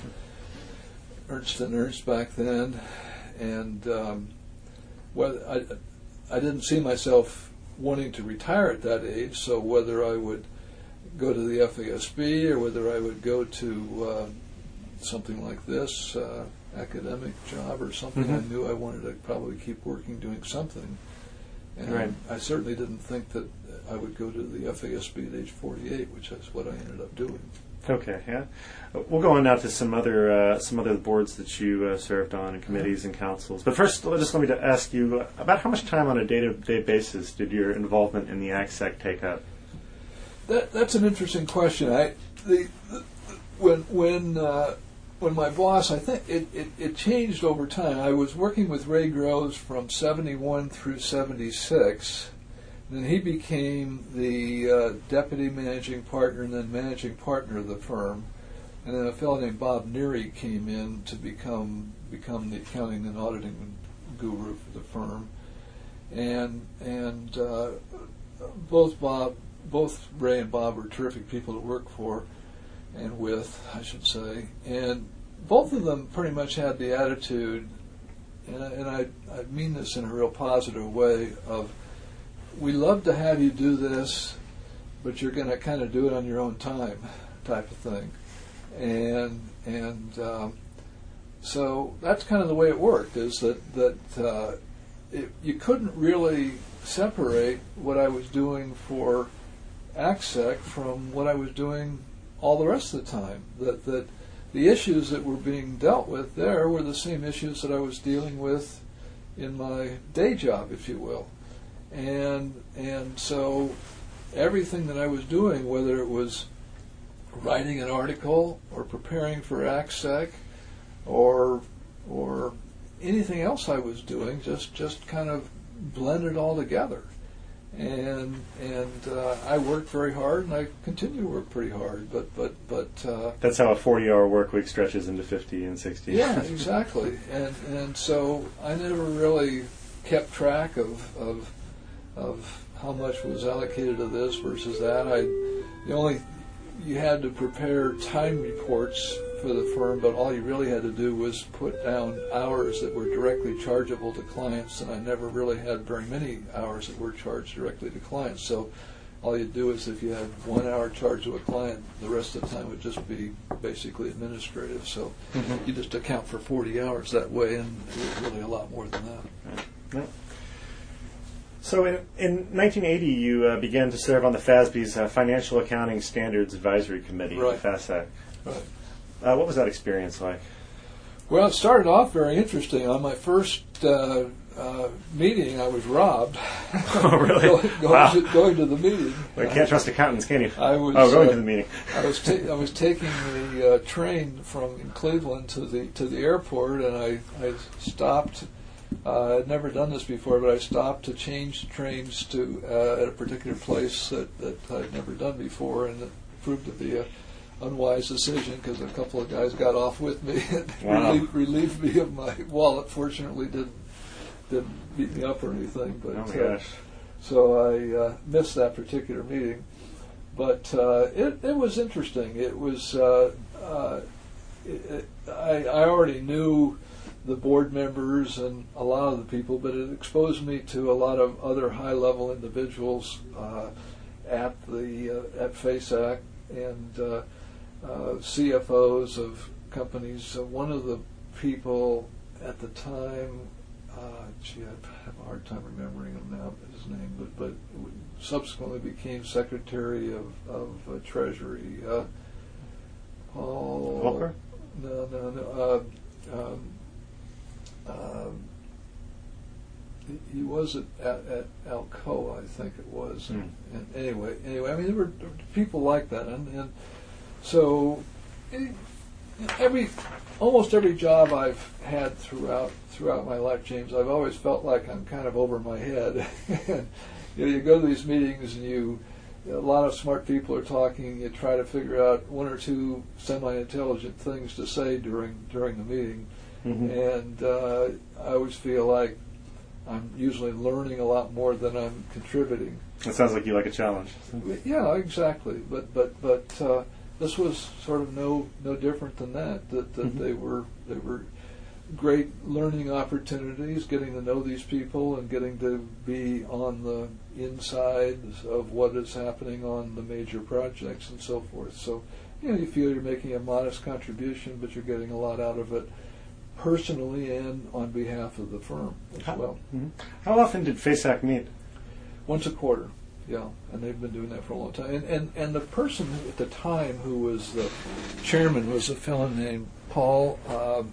Ernst and Ernst back then, and um, well, I I didn't see myself wanting to retire at that age, so whether I would go to the F A S B or whether I would go to uh, something like this, uh, academic job or something, mm-hmm. I knew I wanted to probably keep working doing something. And right. I certainly didn't think that I would go to the F A S B at age forty-eight, which is what I ended up doing. Okay, yeah. We'll go on now to some other uh, some other boards that you uh, served on, and committees and councils. But first, just let me to ask you about how much time on a day-to-day basis did your involvement in the ACSEC take up? That that's an interesting question. I the, the when when uh, when my boss, I think it, it, it changed over time. I was working with Ray Groves from seventy-one through seventy-six. Then he became the uh, deputy managing partner and then managing partner of the firm. And then a fellow named Bob Neary came in to become become the accounting and auditing guru for the firm. And and uh, both Bob, both Ray and Bob were terrific people to work for and with, I should say. And both of them pretty much had the attitude, and I, and I, I mean this in a real positive way, of we love to have you do this, but you're going to kind of do it on your own time, type of thing. And and um, so that's kind of the way it worked. Is that that uh, it, you couldn't really separate what I was doing for ACSEC from what I was doing all the rest of the time. That that the issues that were being dealt with there were the same issues that I was dealing with in my day job, if you will. And and so everything that I was doing, whether it was writing an article or preparing for ACSEC or or anything everything else I was doing just, just kind of blended all together. And and uh, I worked very hard, and I continue to work pretty hard. But but but uh, that's how a forty-hour work week stretches into fifty and sixty. Yeah, exactly. And and so I never really kept track of of of how much was allocated to this versus that. I the only you had to prepare time reports for the firm, but all you really had to do was put down hours that were directly chargeable to clients, and I never really had very many hours that were charged directly to clients. So all you'd do is if you had one hour charged to a client, the rest of the time would just be basically administrative. So mm-hmm. you just account for forty hours that way, and it was really a lot more than that. Right. Yeah. So in, in nineteen eighty, you uh, began to serve on the F A S B's uh, Financial Accounting Standards Advisory Committee, right. the FASAC. Right. Uh, what was that experience like? Well, it started off very interesting. On my first uh, uh, meeting, I was robbed. Oh, really? going, going, wow. to, going to the meeting. Well, you can't trust accountants, can you? I was, oh, going uh, to the meeting. I was ta- I was taking the uh, train from Cleveland to the to the airport, and I I stopped. Uh, I'd never done this before, but I stopped to change trains to uh, at a particular place that, that I'd never done before, and it proved to be a unwise decision because a couple of guys got off with me and wow. relieved, relieved me of my wallet. Fortunately, didn't didn't beat me up or anything. But oh my uh, gosh! So I uh, missed that particular meeting, but uh, it it was interesting. It was uh, uh, it, it, I I already knew the board members and a lot of the people, but it exposed me to a lot of other high-level individuals uh, at the uh, at FASAC and uh, uh, C F Os of companies. Uh, one of the people at the time, uh, gee, I have a hard time remembering him now, his name, but but subsequently became Secretary of of uh, Treasury. Uh, Paul. Walker? No, no, no. Uh, um, Um, he was at, at, at Alcoa, I think it was. Mm. And, and anyway, anyway, I mean, there were, there were people like that, and, and so it, every, almost every job I've had throughout throughout my life, James, I've always felt like I'm kind of over my head. And, you know, you go to these meetings, and you, a lot of smart people are talking. You try to figure out one or two semi-intelligent things to say during during the meeting. Mm-hmm. And uh, I always feel like I'm usually learning a lot more than I'm contributing. It sounds like you like a challenge. Yeah, exactly. But but but uh, this was sort of no no different than that. That that mm-hmm. they were they were great learning opportunities, getting to know these people and getting to be on the inside of what is happening on the major projects and so forth. So you know, you feel you're making a modest contribution, but you're getting a lot out of it, personally and on behalf of the firm as how, well. Mm-hmm. How often did FASAC meet? Once a quarter, yeah, and they've been doing that for a long time. And and, and the person who, at the time who was the chairman was a fellow named Paul. Um,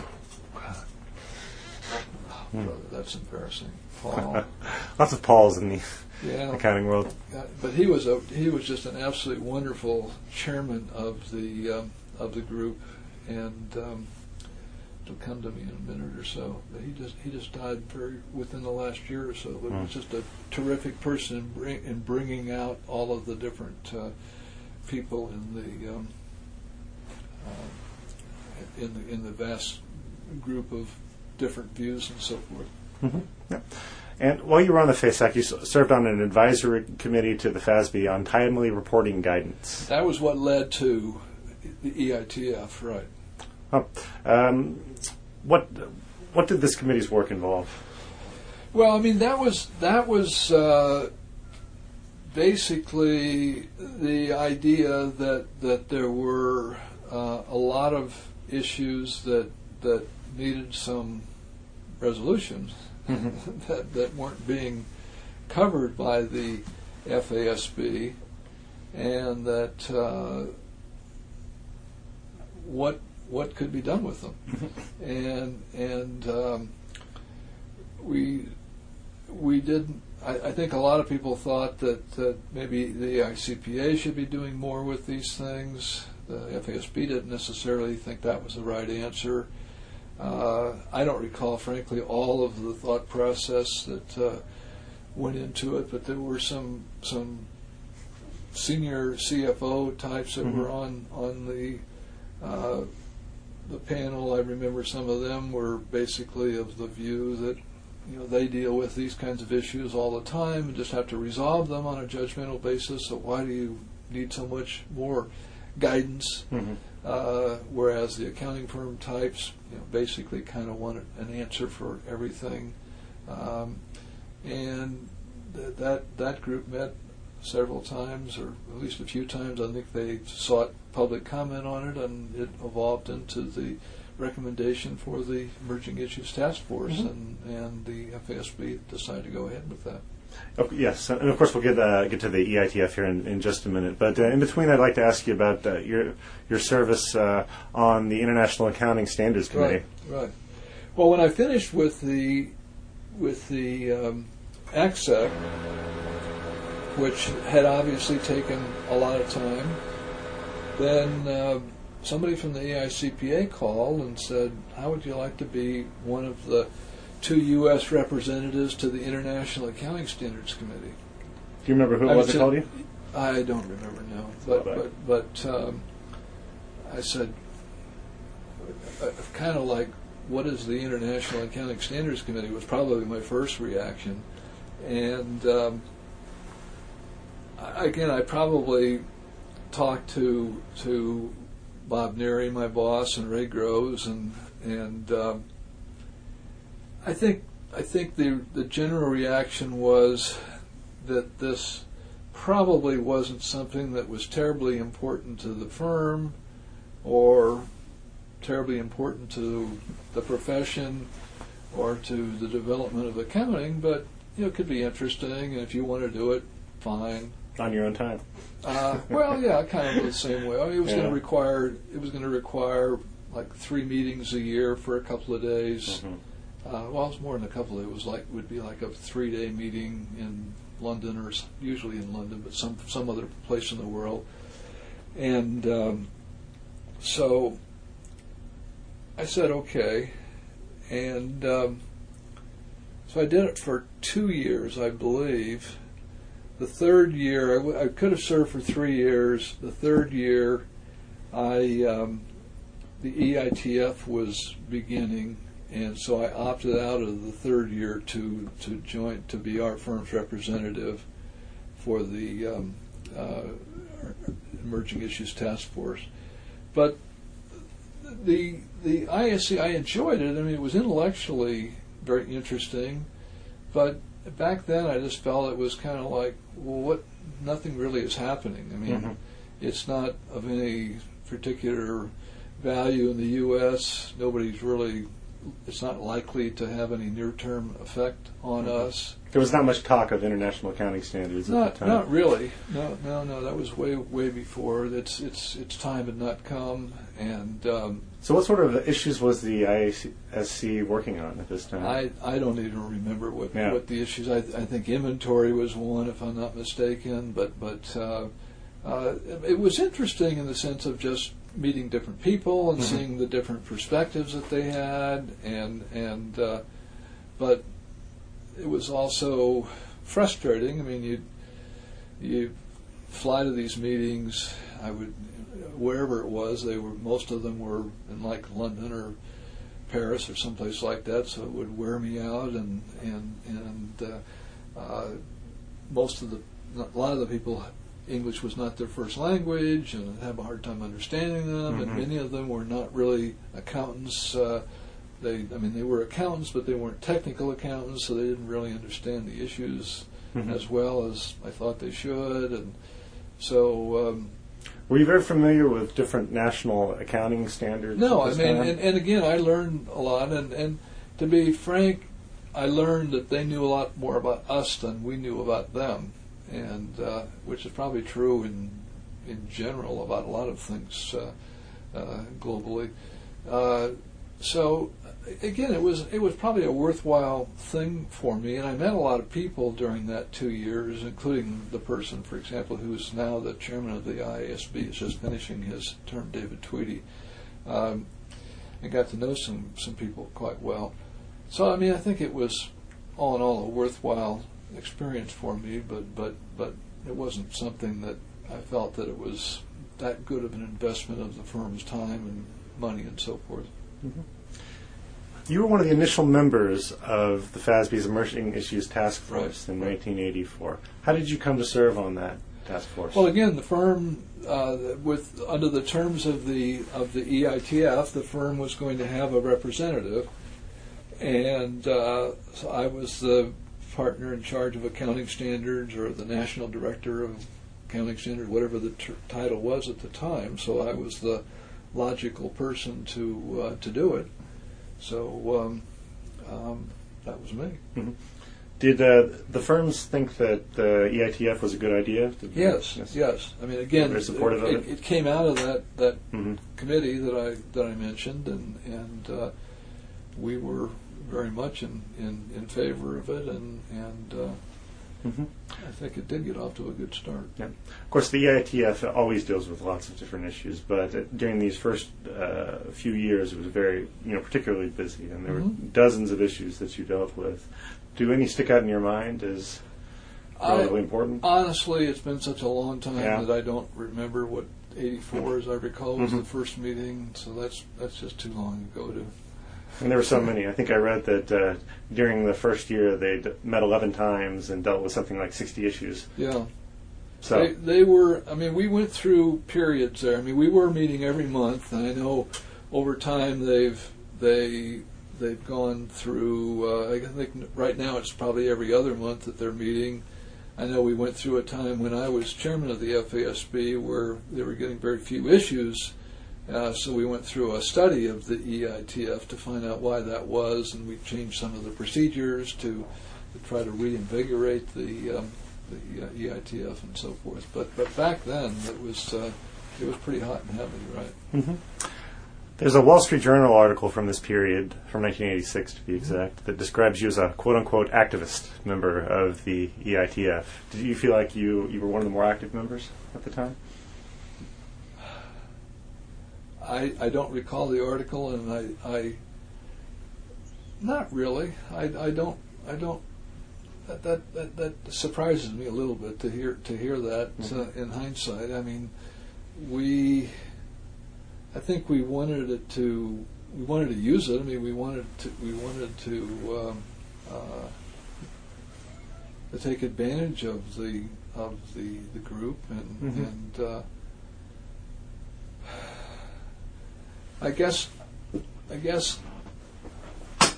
oh, mm. brother, that's embarrassing. Paul. Lots of Pauls in the yeah, accounting world. Uh, but he was a he was just an absolutely wonderful chairman of the um, of the group, and. Um, Will come to me in a minute or so. But he just he just died very within the last year or so. But mm. was just a terrific person in, bring, in bringing out all of the different uh, people in the um, uh, in the in the vast group of different views and so forth. Mm-hmm. Yeah. And while you were on the FASAC, you served on an advisory committee to the F A S B on timely reporting guidance. That was what led to the E I T F, right? Oh, um, what what did this committee's work involve? Well, I mean that was that was uh, basically the idea that that there were uh, a lot of issues that that needed some resolution mm-hmm. that that weren't being covered by the F A S B, and that uh, what what could be done with them, and and um, we we didn't. I, I think a lot of people thought that, that maybe the I C P A should be doing more with these things. The F A S B didn't necessarily think that was the right answer. Uh, I don't recall, frankly, all of the thought process that uh, went into it, but there were some some senior C F O types that mm-hmm. were on on the uh, the panel. I remember some of them were basically of the view that, you know, they deal with these kinds of issues all the time and just have to resolve them on a judgmental basis. So why do you need so much more guidance? Mm-hmm. Uh, whereas the accounting firm types, you know, basically kind of want an answer for everything. Um, and th- that that group met several times, or at least a few times. I think they sought public comment on it, and it evolved into the recommendation for the Emerging Issues Task Force, mm-hmm. and, and the F A S B decided to go ahead with that. Oh, yes, and of course we'll get uh, get to the E I T F here in, in just a minute. But uh, in between, I'd like to ask you about uh, your your service uh, on the International Accounting Standards Committee. Right, right. Well, when I finished with the with the um, A C S E C, which had obviously taken a lot of time, then uh, somebody from the A I C P A called and said, "How would you like to be one of the two U S representatives to the International Accounting Standards Committee?" Do you remember who it was that called you? I don't remember now, but but but um, I said, uh, kind of like, "What is the International Accounting Standards Committee?" was probably my first reaction, and um, I, again, I probably talked to to Bob Neary, my boss, and Ray Groves, and and. Um, I think I think the the general reaction was that this probably wasn't something that was terribly important to the firm or terribly important to the profession or to the development of accounting, but, you know, it could be interesting, and if you want to do it, fine. On your own time. Uh, well, yeah, kind of the same way. I mean, it was yeah. going to require it was going to require like three meetings a year for a couple of days. Mm-hmm. Uh, well, it was more than a couple. It was like would be like a three-day meeting in London, or usually in London, but some some other place in the world. And um, so I said okay, and um, so I did it for two years, I believe. The third year, I, w- I could have served for three years. The third year, I um, the E I T F was beginning. And so I opted out of the third year to to join to be our firm's representative for the um, uh, Emerging Issues Task Force. But the the I S C, I enjoyed it. I mean, it was intellectually very interesting, but back then I just felt it was kind of like, well, what? Nothing really is happening. I mean, mm-hmm. it's not of any particular value in the U S Nobody's really. It's not likely to have any near-term effect on mm-hmm. us. There was not much talk of international accounting standards not, at the time. Not really. No, no, no. That was way, way before. It's, it's, its time had not come. And um, so, what sort of issues was the I S C working on at this time? I, I don't even remember what yeah. what the issues. I, I think inventory was one, if I'm not mistaken. But but uh, uh, it was interesting in the sense of just meeting different people and mm-hmm. seeing the different perspectives that they had, and and uh, but it was also frustrating. I mean, you you fly to these meetings. I would wherever it was. They were most of them were in like London or Paris or someplace like that. So it would wear me out, and and and uh, uh, most of the a lot of the people. English was not their first language, and I'd have a hard time understanding them. Mm-hmm. And many of them were not really accountants. Uh, they, I mean, they were accountants, but they weren't technical accountants, so they didn't really understand the issues mm-hmm. as well as I thought they should. And so, um, were you very familiar with different national accounting standards? No, I mean, and, and again, I learned a lot. And, and to be frank, I learned that they knew a lot more about us than we knew about them. And uh, which is probably true in in general about a lot of things uh, uh, globally. Uh, so again, it was it was probably a worthwhile thing for me, and I met a lot of people during that two years, including the person, for example, who's now the chairman of the I A S B, is just finishing his term, David Tweedy. Um, and got to know some, some people quite well. So, I mean, I think it was, all in all, a worthwhile experience for me, but, but, but it wasn't something that I felt that it was that good of an investment of the firm's time and money and so forth. Mm-hmm. You were one of the initial members of the F A S B's Emerging Issues Task Force right. in right. nineteen eighty-four. How did you come to serve on that task force? Well, again, the firm, uh, with under the terms of the of the E I T F, the firm was going to have a representative, and uh, so I was the partner in charge of accounting standards, or the national director of accounting standards, whatever the t- title was at the time. So I was the logical person to uh, to do it. So um, um, that was me. Mm-hmm. Did uh, the firms think that the E I T F was a good idea? Did yes, yes, yes. I mean, again, very supportive it, of it? it came out of that that mm-hmm. committee that I that I mentioned, and and uh, we were very much in, in, in favor of it, and and uh, mm-hmm. I think it did get off to a good start. Yeah. Of course, the E I T F always deals with lots of different issues, but uh, during these first uh, few years, it was very, you know, particularly busy, and there mm-hmm. were dozens of issues that you dealt with. Do any stick out in your mind as relatively I, important? Honestly, it's been such a long time yeah. that I don't remember what eighty-four, as I recall, was mm-hmm. the first meeting. So that's that's just too long ago to. And there were so many. I think I read that uh, during the first year they met eleven times and dealt with something like sixty issues. Yeah. So they, they were. I mean, we went through periods there. I mean, we were meeting every month, and I know over time they've they they've gone through. Uh, I think right now it's probably every other month that they're meeting. I know we went through a time when I was chairman of the F A S B where they were getting very few issues. Uh, so we went through a study of the E I T F to find out why that was, and we changed some of the procedures to, to try to reinvigorate the um, the uh, E I T F and so forth. But but back then it was uh, it was pretty hot and heavy, right? Mm-hmm. There's a Wall Street Journal article from this period, from nineteen eighty-six to be exact, mm-hmm. that describes you as a quote-unquote activist member of the E I T F. Did you feel like you, you were one of the more active members at the time? I, I don't recall the article, and I, I not really. I, I don't I don't that, that that that surprises me a little bit to hear to hear that mm-hmm. uh, in hindsight. I mean, we I think we wanted it to we wanted to use it. I mean, we wanted to we wanted to um, uh, to take advantage of the of the the group and mm-hmm. and. Uh, I guess, I guess, I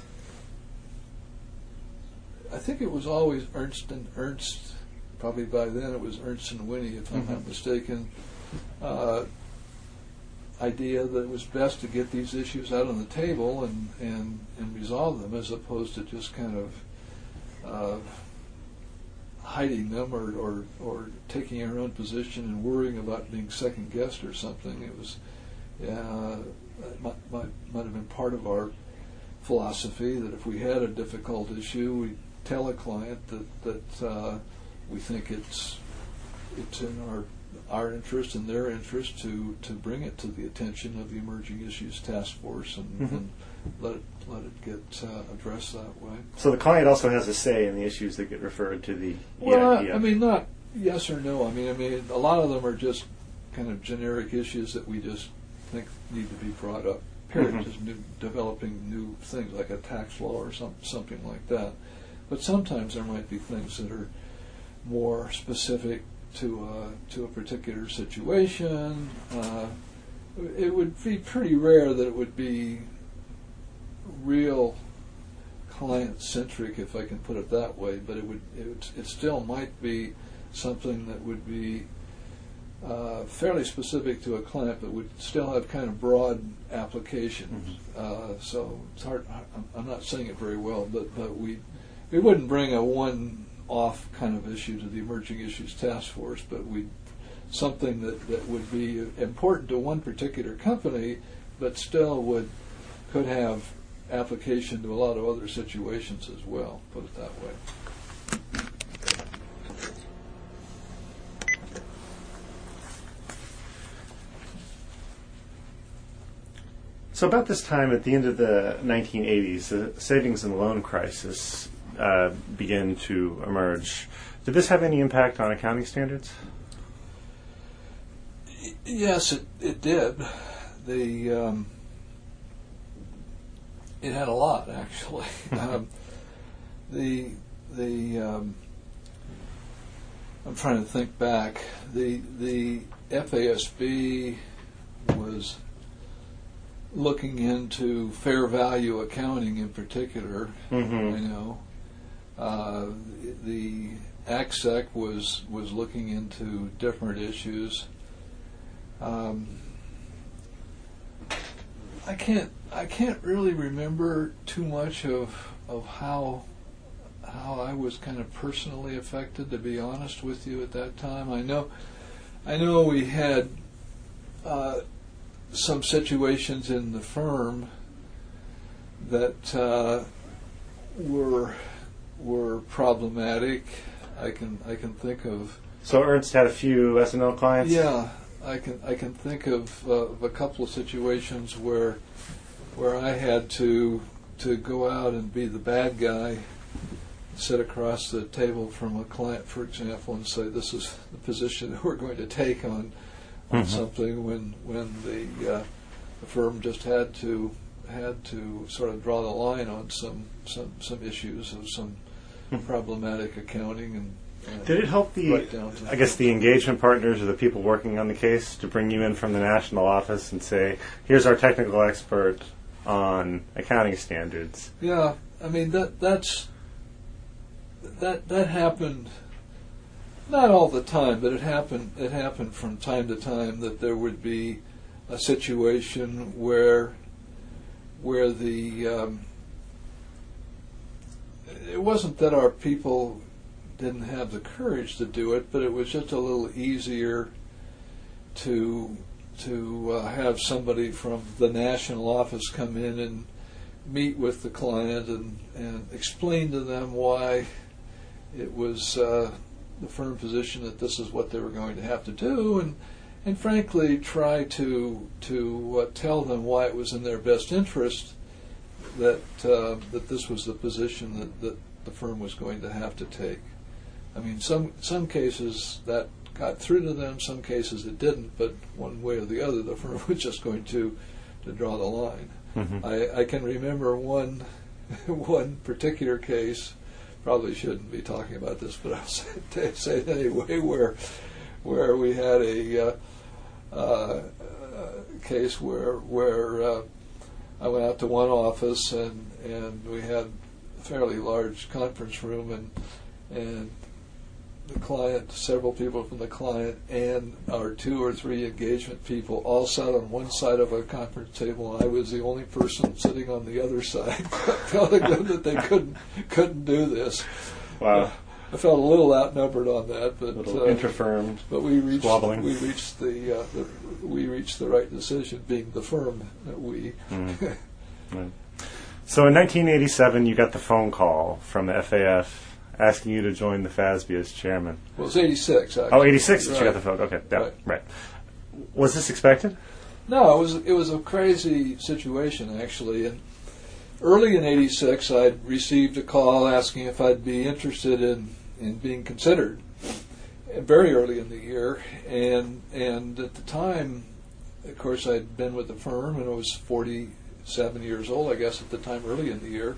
think it was always Ernst and Ernst. Probably by then it was Ernst and Winnie, if I'm mm-hmm. not mistaken. Uh, idea that it was best to get these issues out on the table and and, and resolve them, as opposed to just kind of uh, hiding them or, or or taking our own position and worrying about being second guessed or something. It was. Uh, It might, might, might have been part of our philosophy that if we had a difficult issue, we tell a client that that uh, we think it's it's in our our interest and their interest to, to bring it to the attention of the Emerging Issues Task Force and, mm-hmm. and let it let it get uh, addressed that way. So the client also has a say in the issues that get referred to the well, E I T F. I mean, not yes or no. I mean, I mean, a lot of them are just kind of generic issues that we just think need to be brought up. Period. Mm-hmm. Just new, developing new things like a tax law or some, something like that. But sometimes there might be things that are more specific to a, to a particular situation. Uh, it would be pretty rare that it would be real client-centric, if I can put it that way. But it would it, would, it still might be something that would be Uh, fairly specific to a client, but would still have kind of broad application. Mm-hmm. Uh, so it's hard. I'm, I'm not saying it very well, but but we we wouldn't bring a one-off kind of issue to the Emerging Issues Task Force, but we something that, that would be important to one particular company, but still would could have application to a lot of other situations as well. Put it that way. So about this time, at the end of the nineteen eighties, the savings and loan crisis uh, began to emerge. Did this have any impact on accounting standards? Yes, it, it did. The um, it had a lot, actually. um, the the um, I'm trying to think back. The the F A S B was looking into fair value accounting in particular. Mm-hmm. I know uh, the A C S E C was was looking into different issues. Um, I can't I can't really remember too much of of how how I was kind of personally affected, to be honest with you, at that time. I know I know we had uh, some situations in the firm that uh, were were problematic. I can I can think of. So Ernst had a few S and L clients? Yeah, I can I can think of, uh, of a couple of situations where where I had to to go out and be the bad guy, sit across the table from a client, for example, and say, this is the position that we're going to take on on Mm-hmm. something, when when the uh, the firm just had to had to sort of draw the line on some some, some issues of some Mm-hmm. problematic accounting. And, and Did it help the, right down to I guess, the engagement partners or the people working on the case to bring you in from the national office and say, here's our technical expert on accounting standards? Yeah, I mean that that's that that happened not all the time, but it happened it happened from time to time that there would be a situation where where the um, it wasn't that our people didn't have the courage to do it, but it was just a little easier to to uh, have somebody from the national office come in and meet with the client and, and explain to them why it was uh, the firm position that this is what they were going to have to do, and and frankly try to to uh, tell them why it was in their best interest that uh, that this was the position that, that the firm was going to have to take. I mean, some some cases that got through to them, some cases it didn't, but one way or the other, the firm was just going to, to draw the line. Mm-hmm. I, I can remember one one particular case, probably shouldn't be talking about this, but I'll say, say it anyway, where where we had a uh, uh, case where where uh, I went out to one office and, and we had a fairly large conference room, and and the client, several people from the client, and our two or three engagement people all sat on one side of a conference table, and I was the only person sitting on the other side, telling them that they couldn't couldn't do this. Wow. Uh, I felt a little outnumbered on that, but A little uh, interfirmed, but we reached squabbling. we reached the, uh, the we reached the right decision, being the firm that we. Mm. Right. So in nineteen eighty-seven, you got the phone call from the F A F asking you to join the F A S B as chairman. Well, it was eighty-six, actually. Oh, eighty-six that Right. you got the phone. Okay, yeah, Right. right. Was this expected? No, it was it was a crazy situation, actually. And early in eighty-six, I'd received a call asking if I'd be interested in, in being considered. Very early in the year, and and at the time, of course, I'd been with the firm, and I was forty-seven years old, I guess, at the time, early in the year.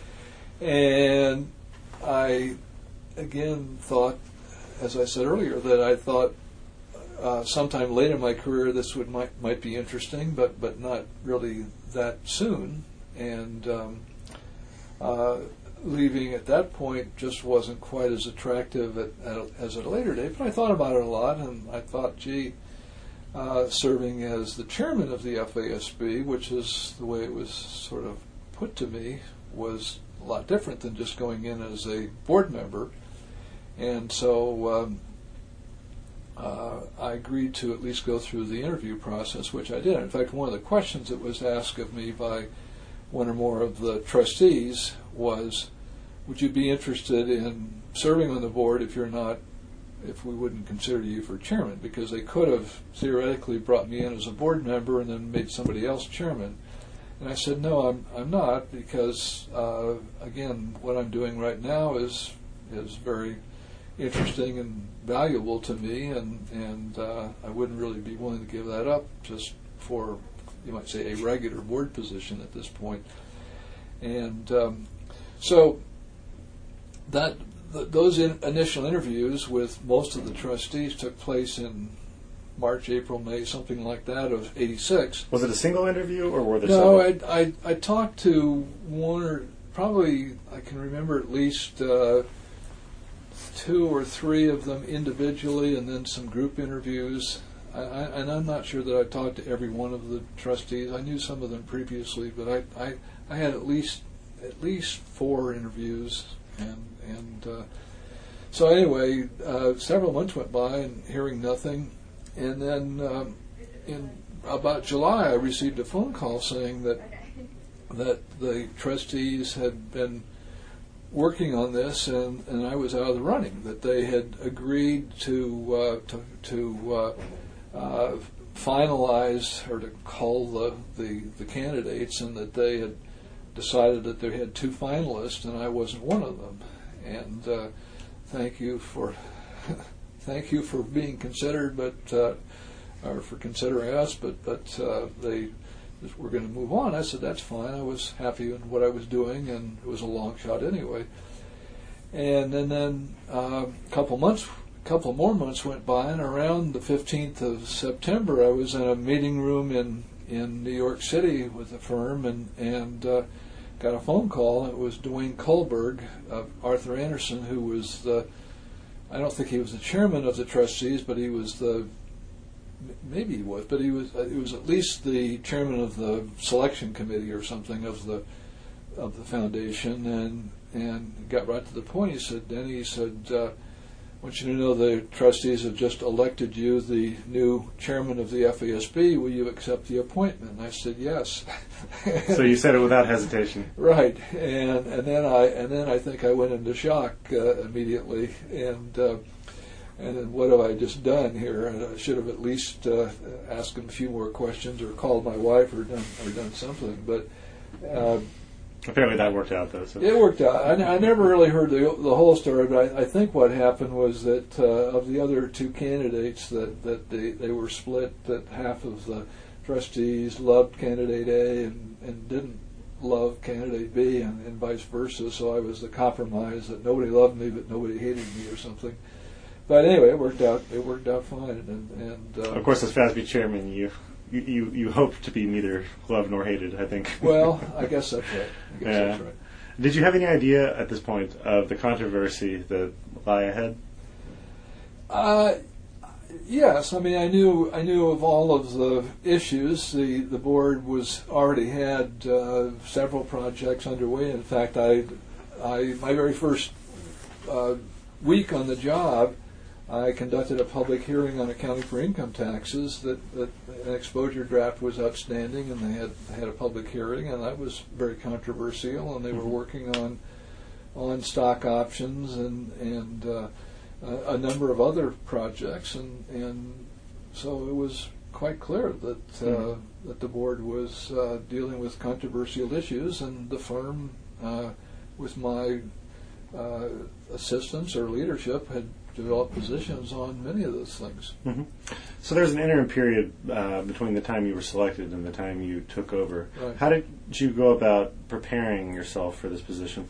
And I, again, thought, as I said earlier, that I thought uh, sometime late in my career this would might might be interesting, but but not really that soon. And um, uh, leaving at that point just wasn't quite as attractive at, at, as at a later date. But I thought about it a lot, and I thought, gee, uh, serving as the chairman of the F A S B, which is the way it was sort of put to me, was a lot different than just going in as a board member. And so um, uh, I agreed to at least go through the interview process, which I did. In fact, one of the questions that was asked of me by one or more of the trustees was, would you be interested in serving on the board if you're not, if we wouldn't consider you for chairman? Because they could have theoretically brought me in as a board member and then made somebody else chairman. And I said, no, I'm I'm not, because uh, again, what I'm doing right now is is very interesting and valuable to me, and and uh, I wouldn't really be willing to give that up just for, you might say, a regular board position at this point. And um, so that th- those in initial interviews with most of the trustees took place in March, April, May, something like that, of eighty-six. Was it a single interview, or were there No, several? I, I, I talked to one or probably, I can remember at least uh, two or three of them individually, and then some group interviews. I, I, and I'm not sure that I talked to every one of the trustees. I knew some of them previously, but I, I, I had at least at least four interviews, and and uh, so anyway, uh, several months went by and hearing nothing. And then um, in about July, I received a phone call saying that that the trustees had been working on this, and, and I was out of the running. That they had agreed to uh, to, to uh, uh, finalize or to call the, the the candidates, and that they had decided that they had two finalists, and I wasn't one of them. And uh, thank you for. Thank you for being considered, but uh, or for considering us, but but uh, they were going to move on. I said that's fine. I was happy in what I was doing, and it was a long shot anyway. And, and then uh, a couple months, couple more months went by, and around the fifteenth of September, I was in a meeting room in in New York City with a firm, and and uh, got a phone call. It was Dwayne Kohlberg of Arthur Anderson, who was the I don't think he was the chairman of the trustees, but he was the, maybe he was, but he was, he was at least the chairman of the selection committee or something of the, of the foundation, and and got right to the point. He said, Denny, he said, uh, I want you to know the trustees have just elected you the new chairman of the F A S B. Will you accept the appointment? And I said, yes. So you said it without hesitation. Right, and and then I and then I think I went into shock uh, immediately, and uh, and then what have I just done here? And I should have at least uh, asked him a few more questions, or called my wife, or done or done something. But uh, apparently that worked out, though. So. It worked out. I, I never really heard the the whole story, but I, I think what happened was that uh, of the other two candidates, that that they, they were split. That half of the trustees loved candidate A and, and didn't love candidate B, and, and vice versa. So I was the compromise, that nobody loved me but nobody hated me or something. But anyway, it worked out. It worked out fine. And, and uh, of course, as F A S B chairman, you you you, you hope to be neither loved nor hated, I think. Well, I guess that's right. I guess yeah. that's right. Did you have any idea at this point of the controversy that lie ahead? Uh, yes. I mean, I knew I knew of all of the issues. The the board was already had uh, several projects underway. In fact, I I my very first uh, week on the job, I conducted a public hearing on accounting for income taxes. That, that an exposure draft was outstanding, and they had had a public hearing, and that was very controversial. And they were working on on stock options and and uh, a, a number of other projects, and and so it was quite clear that uh, mm-hmm. that the board was uh, dealing with controversial issues, and the firm, uh, with my uh, assistance or leadership, had developed positions on many of those things. Mm-hmm. So there's an interim period uh, between the time you were selected and the time you took over. Right. How did you go about preparing yourself for this position?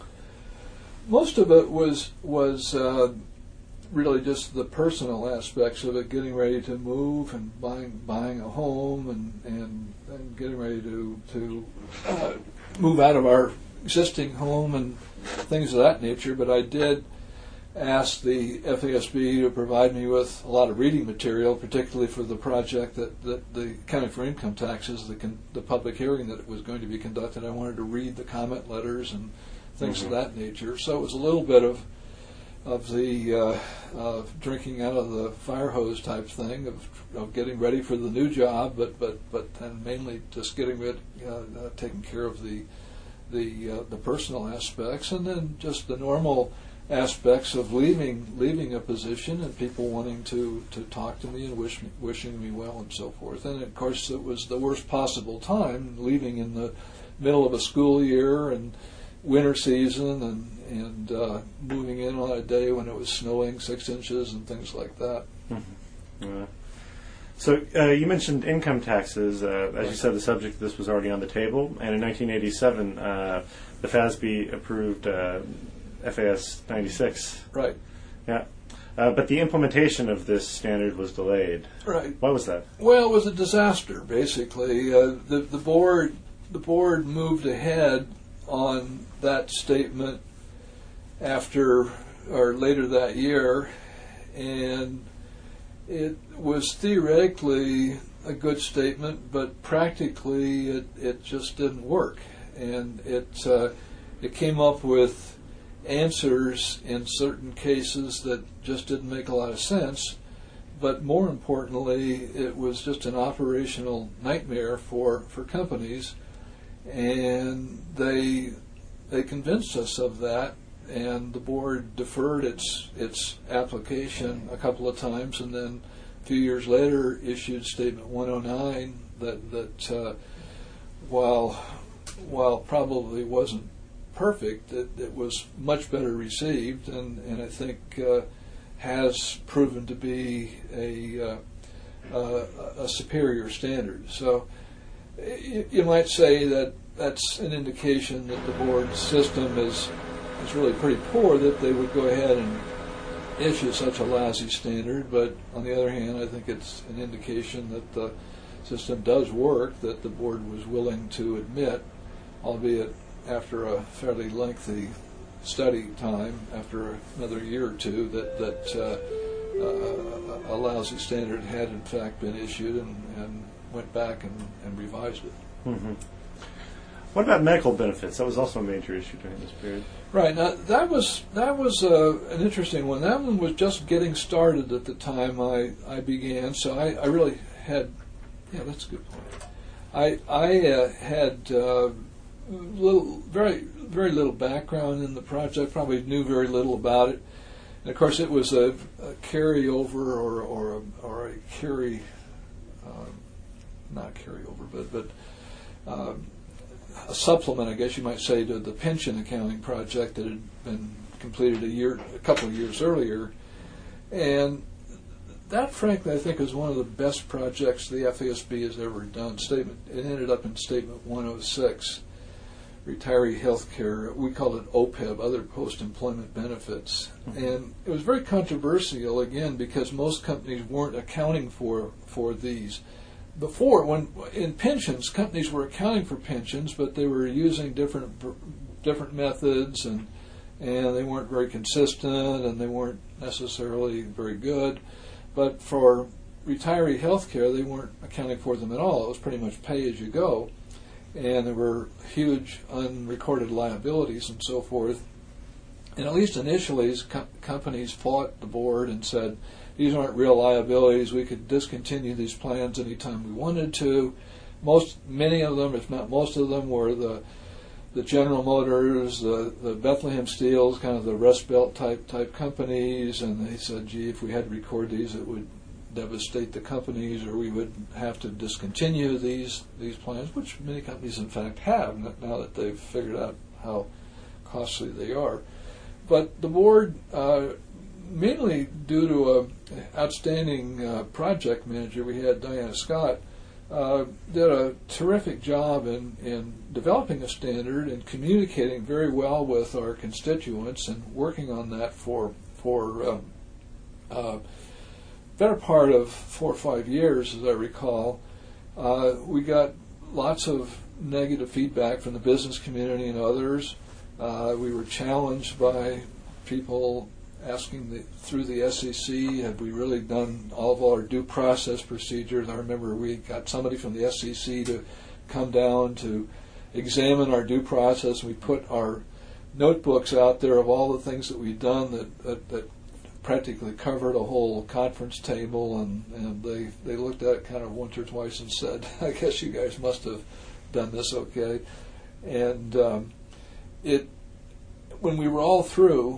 Most of it was was uh, really just the personal aspects of it, getting ready to move and buying buying a home and and, and getting ready to to uh, move out of our existing home and things of that nature. But I did asked the F A S B to provide me with a lot of reading material, particularly for the project that, that the Accounting for Income Taxes, the, con, the public hearing that was going to be conducted. I wanted to read the comment letters and things mm-hmm. of that nature. So it was a little bit of of the uh, uh, drinking out of the fire hose type thing, of, of getting ready for the new job, but but but and mainly just getting rid, uh, uh, taking care of the the uh, the personal aspects, and then just the normal aspects of leaving leaving a position and people wanting to, to talk to me and wish me, wishing me well and so forth. And of course, it was the worst possible time, leaving in the middle of a school year and winter season, and and uh, moving in on a day when it was snowing six inches and things like that. Mm-hmm. Uh, so uh, you mentioned income taxes. Uh, as you said, the subject of this was already on the table, and in nineteen eighty-seven, uh, the F A S B approved uh, F A S ninety-six. Right. Yeah. Uh, but the implementation of this standard was delayed. Right. Why was that? Well, it was a disaster, basically. Uh, the the board the board moved ahead on that statement after or later that year, and it was theoretically a good statement, but practically it, it just didn't work, and it uh, it came up with answers in certain cases that just didn't make a lot of sense. But more importantly, it was just an operational nightmare for, for companies, and they they convinced us of that, and the board deferred its its application a couple of times, and then a few years later issued Statement one oh nine that that uh, while while probably wasn't perfect, it, it was much better received, and, and I think uh, has proven to be a uh, uh, a superior standard. So you, you might say that that's an indication that the board system is is really pretty poor, that they would go ahead and issue such a lousy standard. But on the other hand, I think it's an indication that the system does work, that the board was willing to admit, albeit after a fairly lengthy study time, after another year or two, that that uh, uh, a lousy standard had in fact been issued, and, and went back and, and revised it. Mm-hmm. What about medical benefits? That was also a major issue during this period. Right. Now that was that was uh, an interesting one. That one was just getting started at the time I, I began, so I, I really had yeah that's a good point. I I uh, had uh, little very very little background in the project. Probably knew very little about it. And of course, it was a, a carryover or or a, or a carry uh, not carryover, but but. Uh, a supplement, I guess you might say, to the pension accounting project that had been completed a year, a couple of years earlier, and that, frankly, I think is one of the best projects the F A S B has ever done. Statement it ended up in Statement one oh six, retiree health care. We called it O P E B, other post-employment benefits, mm-hmm. and it was very controversial again because most companies weren't accounting for for these. Before, when in pensions, companies were accounting for pensions, but they were using different different methods, and and they weren't very consistent, and they weren't necessarily very good. But for retiree health care, they weren't accounting for them at all. It was pretty much pay as you go, and there were huge unrecorded liabilities and so forth. And at least initially, com- companies fought the board and said, these aren't real liabilities. We could discontinue these plans anytime we wanted to. Most, many of them, if not most of them, were the the General Motors, the, the Bethlehem Steels, kind of the Rust Belt type type companies. And they said, gee, if we had to record these, it would devastate the companies, or we would have to discontinue these these plans, which many companies, in fact, have now that they've figured out how costly they are. But the board, uh, mainly due to an outstanding uh, project manager we had, Diana Scott, uh, did a terrific job in, in developing a standard and communicating very well with our constituents and working on that for for um, uh, better part of four or five years, as I recall. Uh, we got lots of negative feedback from the business community and others. Uh, we were challenged by people asking the, through the S E C, have we really done all of our due process procedures? I remember we got somebody from the S E C to come down to examine our due process. We put our notebooks out there of all the things that we'd done that, that, that practically covered a whole conference table, and, and they, they looked at it kind of once or twice and said, I guess you guys must have done this okay. And um, it when we were all through,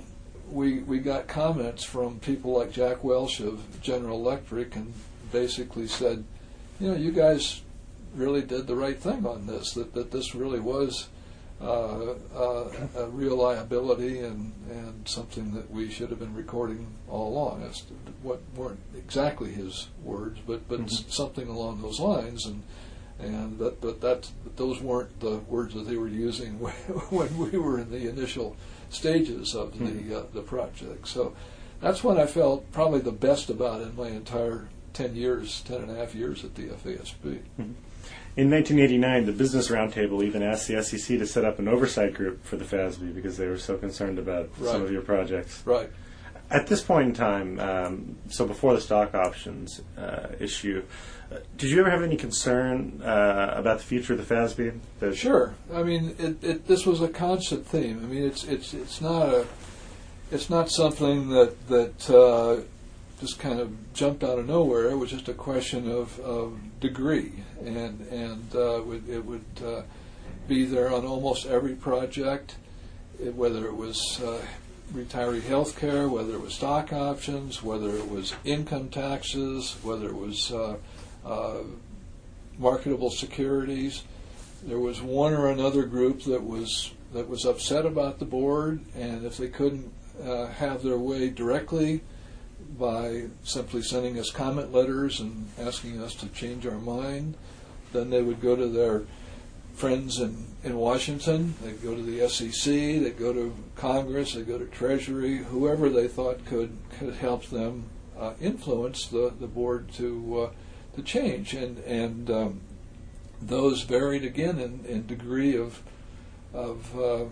we we got comments from people like Jack Welch of General Electric, and basically said, you know, you guys really did the right thing on this. That that this really was uh, uh, a real liability and and something that we should have been recording all along. That's what weren't exactly his words, but but mm-hmm. something along those lines. And and that but that those weren't the words that they were using when we were in the initial stages of the mm-hmm. uh, the project. So that's what I felt probably the best about in my entire ten years, ten and a half years at the F A S B. Mm-hmm. In nineteen eighty-nine, the Business Roundtable even asked the S E C to set up an oversight group for the F A S B because they were so concerned about right. some of your projects. Right. At this point in time, um, so before the stock options uh, issue, uh, did you ever have any concern uh, about the future of the F A S B? That sure. I mean, it, it, this was a constant theme. I mean, it's it's it's not a it's not something that that uh, just kind of jumped out of nowhere. It was just a question of, of degree, and and uh, it would, it would uh, be there on almost every project, whether it was uh, retiree health care, whether it was stock options, whether it was income taxes, whether it was uh, uh, marketable securities. There was one or another group that was that was upset about the board, and if they couldn't uh, have their way directly by simply sending us comment letters and asking us to change our mind, then they would go to their friends in, in Washington, they'd go to the S E C, they'd go to Congress, they'd go to Treasury, whoever they thought could, could help them uh, influence the, the board to uh, to change. And and um, those varied again in, in degree of of uh,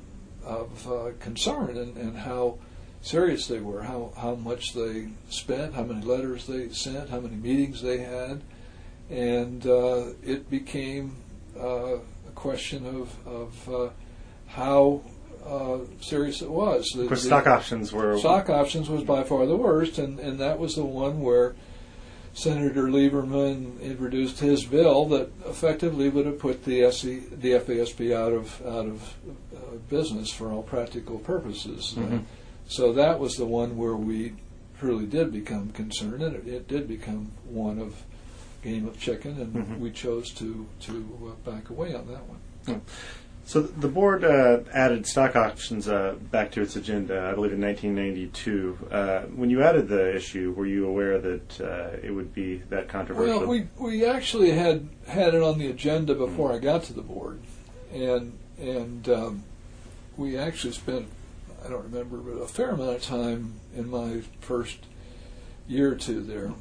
of uh, concern and, and how serious they were, how, how much they spent, how many letters they sent, how many meetings they had. And uh, it became uh, a question of, of uh, how uh, serious it was. The, of course, the stock options were... Stock options was by far the worst, and, and that was the one where Senator Lieberman introduced his bill that effectively would have put the S E, the F A S B out of out of uh, business for all practical purposes. Mm-hmm. Uh, so that was the one where we truly did become concerned, and it, it did become one of game of chicken, and mm-hmm. we chose to to uh, back away on that one. Yeah. So the board uh, added stock options uh, back to its agenda, I believe, in nineteen ninety-two. Uh, when you added the issue, were you aware that uh, it would be that controversial? Well, we we actually had had it on the agenda before mm-hmm. I got to the board, and and um, we actually spent, I don't remember, but a fair amount of time in my first year or two there.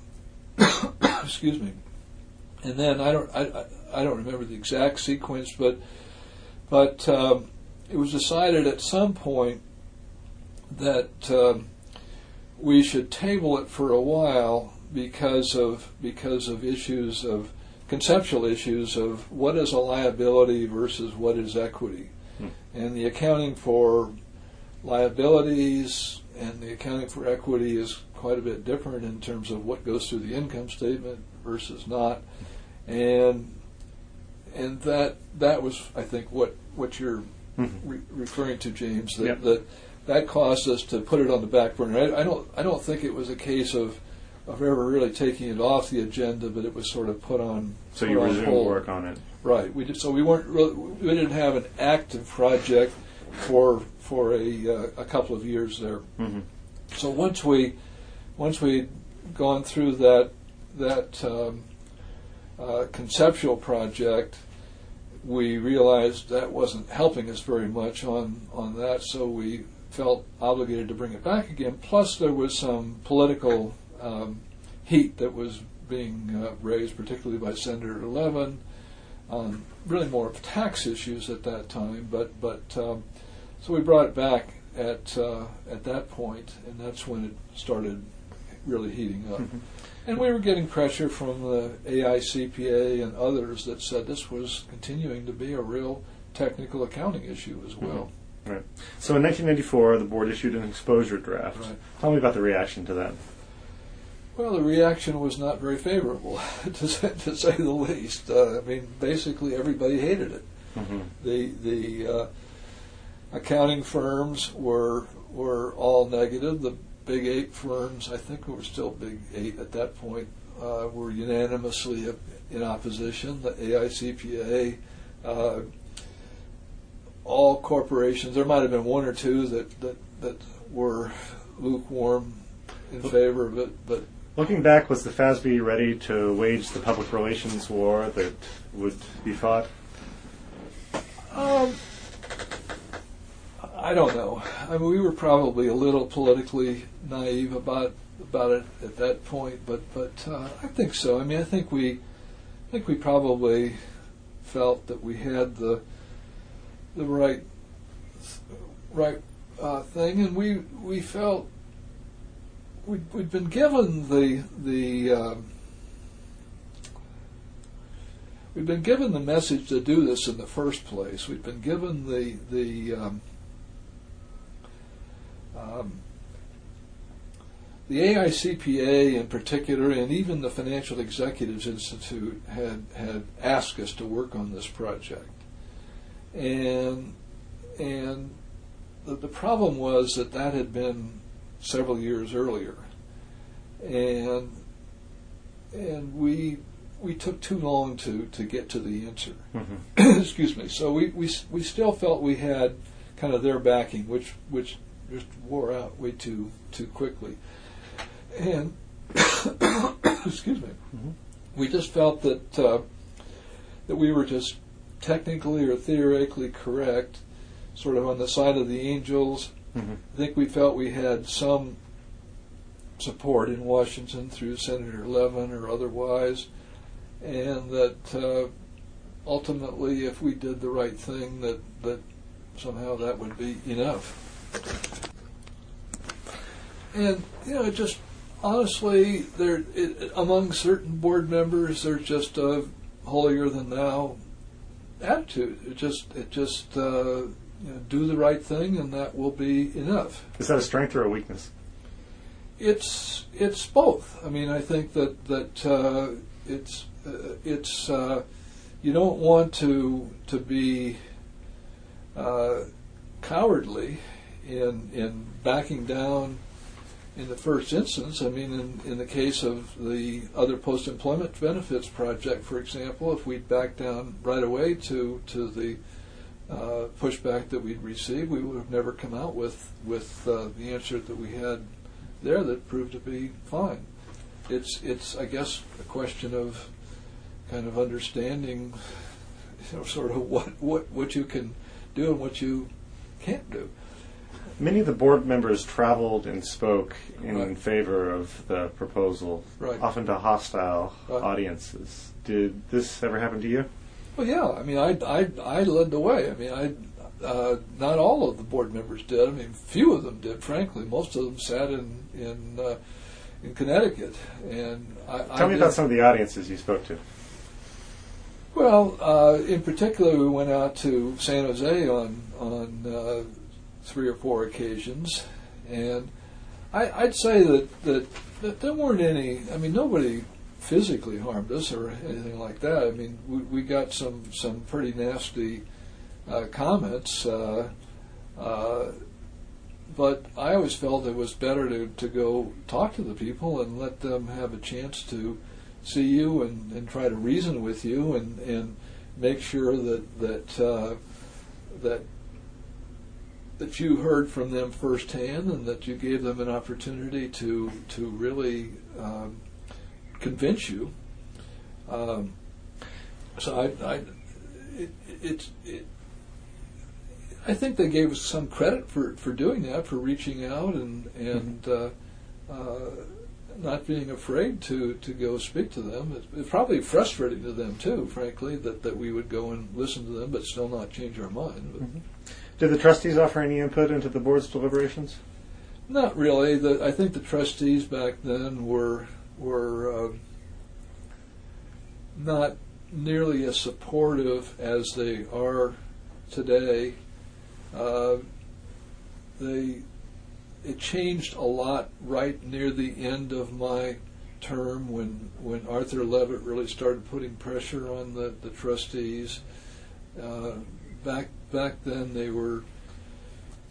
Excuse me. And then I don't I I don't remember the exact sequence, but. But um, it was decided at some point that um, we should table it for a while because of because of issues of conceptual issues of what is a liability versus what is equity, hmm. and the accounting for liabilities and the accounting for equity is quite a bit different in terms of what goes through the income statement versus not, and. And that that was, I think, what, what you're mm-hmm. re- referring to, James. That, yep. that that caused us to put it on the back burner. I, I don't I don't think it was a case of of ever really taking it off the agenda, but it was sort of put on. So put you on resumed hold. work on it, right? We did. So we weren't really, we didn't have an active project for for a uh, a couple of years there. Mm-hmm. So once we once we'd gone through that that. Um, Uh, conceptual project, we realized that wasn't helping us very much on, on that, so we felt obligated to bring it back again. Plus, there was some political um, heat that was being uh, raised, particularly by Senator Levin, on really more of tax issues at that time. But but um, so we brought it back at uh, at that point, and that's when it started really heating up. Mm-hmm. And we were getting pressure from the A I C P A and others that said this was continuing to be a real technical accounting issue as well. Mm-hmm. Right. So in nineteen ninety-four, the board issued an exposure draft. Right. Tell me about the reaction to that. Well, the reaction was not very favorable, to, say, to say the least. Uh, I mean, basically everybody hated it. Mm-hmm. The the uh, accounting firms were were all negative. The big eight firms, I think we were still big eight at that point, uh, were unanimously in opposition. The A I C P A, uh, all corporations, there might have been one or two that, that, that were lukewarm in favor of it, but looking back, was the F A S B ready to wage the public relations war that would be fought? Um, I don't know. I mean, we were probably a little politically naive about about it at that point, but but uh, I think so. I mean, I think we, I think we probably felt that we had the the right right uh, thing, and we we felt we'd, we'd been given the the. Um, We've been given the message to do this in the first place. We've been given the the um, um, the A I C P A in particular, and even the Financial Executives Institute had had asked us to work on this project, and and the, the problem was that that had been several years earlier, and and we. we took too long to, to get to the answer. Mm-hmm. Excuse me. So we, we we still felt we had kind of their backing, which which just wore out way too too quickly. And excuse me, mm-hmm. we just felt that uh, that we were just technically or theoretically correct, sort of on the side of the angels. Mm-hmm. I think we felt we had some support in Washington through Senator Levin or otherwise. And that uh, ultimately, if we did the right thing, that, that somehow that would be enough. And, you know, it just, honestly, there it, among certain board members, there's just a holier-than-thou attitude. It just, it just uh, you know, do the right thing, and that will be enough. Is that a strength or a weakness? It's it's both. I mean, I think that, that uh, it's... Uh, it's uh, you don't want to to be uh, cowardly in in backing down in the first instance. I mean, in, in the case of the other post-employment benefits project, for example, if we'd backed down right away to to the uh, pushback that we'd received, we would have never come out with with uh, the answer that we had there that proved to be fine. It's it's I guess a question of kind of understanding, you know, sort of what, what, what you can do and what you can't do. Many of the board members traveled and spoke in right. favor of the proposal, right. often to hostile right. audiences. Did this ever happen to you? Well, yeah. I mean, I, I, I led the way. I mean, I uh, not all of the board members did. I mean, few of them did, frankly. Most of them sat in in, uh, in Connecticut. And I, Tell I me did, about some of the audiences you spoke to. Well, uh, in particular, we went out to San Jose on on uh, three or four occasions, and I, I'd say that, that that there weren't any. I mean, nobody physically harmed us or anything like that. I mean, we, we got some some pretty nasty uh, comments, uh, uh, but I always felt it was better to, to go talk to the people and let them have a chance to see you and, and try to reason with you and, and make sure that that uh, that that you heard from them firsthand and that you gave them an opportunity to to really um, convince you. Um, so I, I it, it, it, I think they gave us some credit for, for doing that, for reaching out and and. Uh, uh, not being afraid to, to go speak to them. It's, it's probably frustrating to them, too, frankly, that, that we would go and listen to them but still not change our mind. But mm-hmm. Did the trustees offer any input into the board's deliberations? Not really. The, I think the trustees back then were, were uh, not nearly as supportive as they are today. Uh, they... It changed a lot right near the end of my term when when Arthur Levitt really started putting pressure on the, the trustees. Uh, back back then they were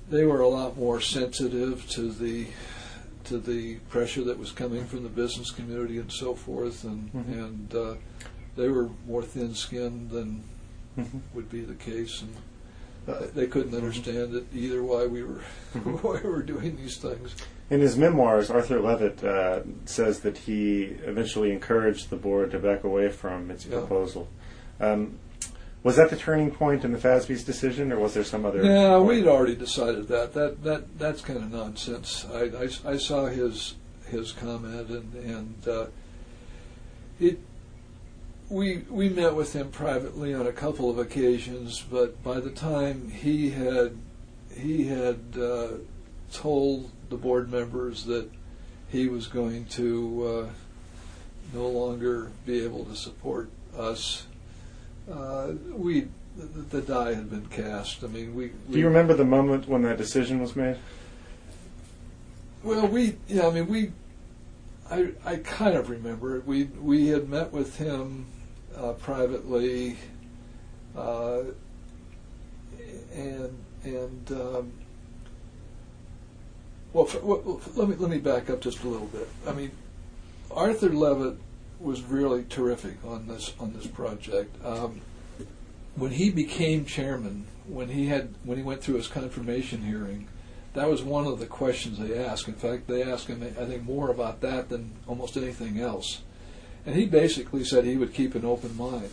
they were a lot more sensitive to the to the pressure that was coming from the business community and so forth, and mm-hmm. and uh, they were more thin-skinned than mm-hmm. would be the case, and uh, they couldn't understand it either why we were why we were doing these things. In his memoirs, Arthur Levitt uh, says that he eventually encouraged the board to back away from its yeah. proposal. Um, was that the turning point in the F A S B's decision, or was there some other? Yeah, point? we'd already decided that. That that that's kind of nonsense. I, I, I saw his his comment, and and uh, it. We we met with him privately on a couple of occasions, but by the time he had he had uh, told the board members that he was going to uh, no longer be able to support us, uh, we the, the die had been cast. I mean, we, we. Do you remember the moment when that decision was made? Well, we yeah. I mean, we. I I kind of remember it. We we had met with him uh, privately, uh, and and. Um, Well, for, well, let me let me back up just a little bit. I mean, Arthur Levitt was really terrific on this on this project. Um, when he became chairman, when he had when he went through his confirmation hearing, that was one of the questions they asked. In fact, they asked him, I think, more about that than almost anything else. And he basically said he would keep an open mind.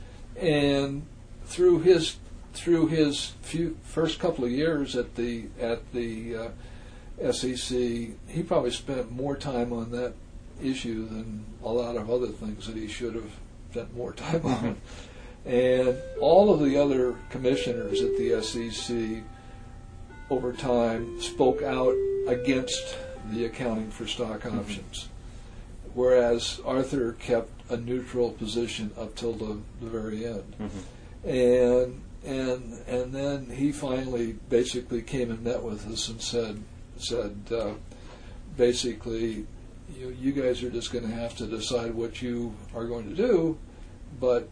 And through his through his few first couple of years at the at the uh, S E C, he probably spent more time on that issue than a lot of other things that he should have spent more time on. And all of the other commissioners at the S E C over time spoke out against the accounting for stock options, mm-hmm. whereas Arthur kept a neutral position up till the, the very end. Mm-hmm. And and and then he finally basically came and met with us and said, said uh, basically, you, you guys are just going to have to decide what you are going to do, but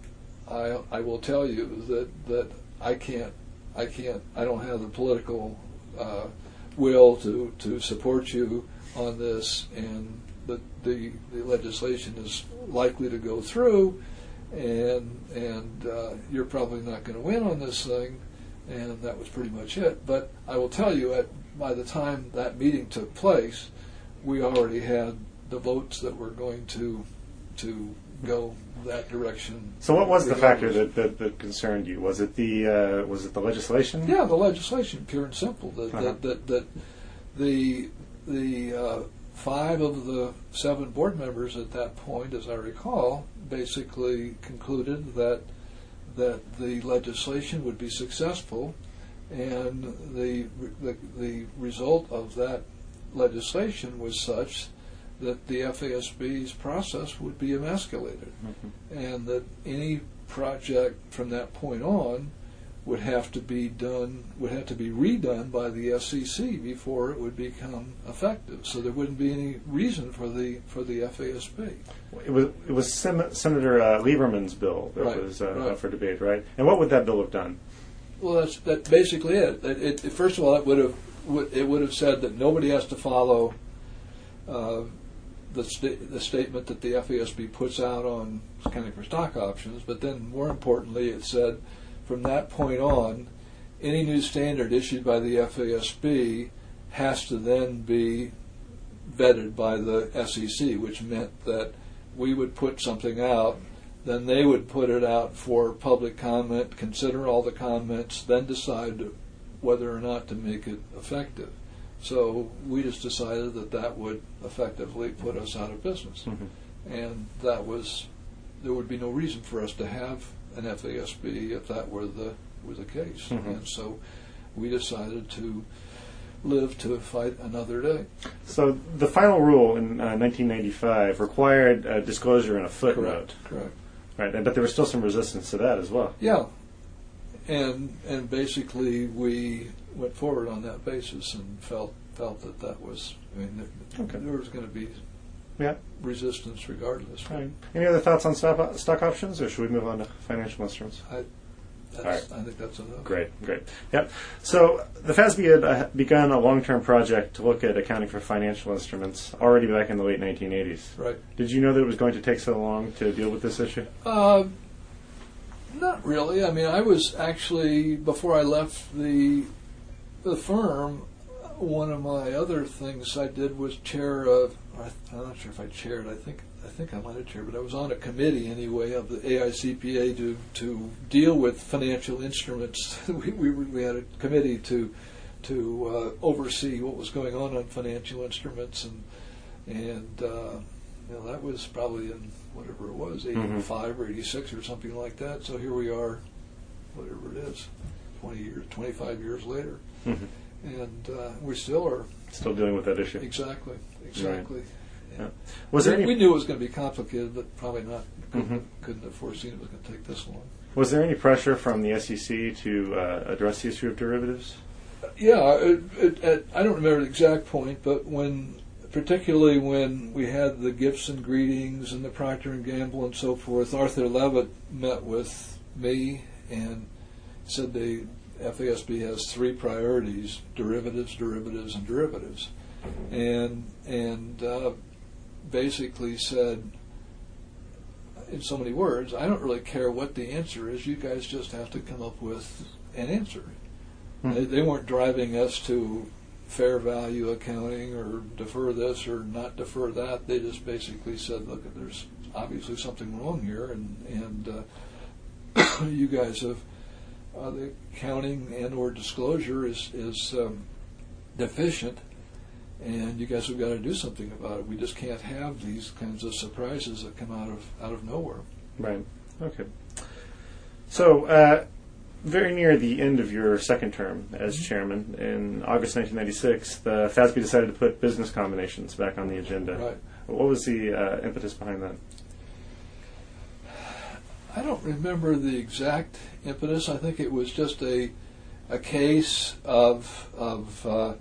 I I will tell you that, that I can't I can't I don't have the political uh, will to, to support you on this, and the, the the legislation is likely to go through, and and uh, you're probably not going to win on this thing, and that was pretty much it. But I will tell you, at by the time that meeting took place, we already had the votes that were going to to go that direction. So, what was the factor that, that, that concerned you? Was it the uh, was it the legislation? Yeah, the legislation, pure and simple. That uh-huh. that, that, that the the uh, five of the seven board members at that point, as I recall, basically concluded that that the legislation would be successful. And the, the the result of that legislation was such that the F A S B's process would be emasculated, mm-hmm. and that any project from that point on would have to be done would have to be redone by the S E C before it would become effective. So there wouldn't be any reason for the for the F A S B. It was it was Sem- Senator uh, Lieberman's bill that right, was uh, right. up for debate, right? And what would that bill have done? Well, that's that's basically it. It, it. First of all, it would have it would have said that nobody has to follow uh, the sta- the statement that the F A S B puts out on accounting for stock options. But then, more importantly, it said from that point on, any new standard issued by the F A S B has to then be vetted by the S E C, which meant that we would put something out. Then they would put it out for public comment, consider all the comments, then decide whether or not to make it effective. So we just decided that that would effectively put us out of business. Mm-hmm. And that was, there would be no reason for us to have an F A S B if that were the, were the case. Mm-hmm. And so we decided to live to fight another day. So the final rule in uh, nineteen ninety-five required uh, disclosure in a footnote. Correct, correct. Right, but there was still some resistance to that as well. Yeah, and and basically we went forward on that basis and felt felt that that was. I mean, there, okay. there was going to be yeah. resistance regardless. Right. Any other thoughts on stock, stock options, or should we move on to financial instruments? I That's, right. I think that's enough. Great, great. Yep. So the F A S B had uh, begun a long-term project to look at accounting for financial instruments already back in the late nineteen eighties. Right. Did you know that it was going to take so long to deal with this issue? Uh, not really. I mean, I was actually, before I left the the firm, one of my other things I did was chair of, I'm not sure if I chaired, I think I think I might have chaired, but I was on a committee anyway of the A I C P A to, to deal with financial instruments. we, we, we had a committee to to uh, oversee what was going on on financial instruments, and and uh, you know, that was probably in whatever it was, eighty-five mm-hmm. or eighty-six or something like that. So here we are, whatever it is, twenty years, twenty-five years later. Mm-hmm. And uh, we still are still dealing with that issue. Exactly, exactly. Right. Yeah. Was there we, any... we knew it was going to be complicated, but probably not. Couldn't, mm-hmm. couldn't have foreseen it was going to take this long. Was there any pressure from the S E C to uh, address the issue of derivatives? Uh, yeah, it, it, it, I don't remember the exact point, but when, particularly when we had the Gibson greetings and the Procter and Gamble and so forth, Arthur Levitt met with me and said the F A S B has three priorities: derivatives, derivatives, and derivatives, and and uh, basically said, in so many words, I don't really care what the answer is. You guys just have to come up with an answer. Mm-hmm. They, they weren't driving us to fair value accounting or defer this or not defer that. They just basically said, look, there's obviously something wrong here, and and uh, you guys have. Uh, the accounting and or disclosure is is um, deficient, and you guys have got to do something about it. We just can't have these kinds of surprises that come out of out of nowhere. Right. Okay. So, uh, very near the end of your second term as mm-hmm. chairman, in August nineteen ninety-six, the F A S B decided to put business combinations back on the agenda. Right. What was the uh, impetus behind that? I don't remember the exact impetus. I think it was just a a case of of uh,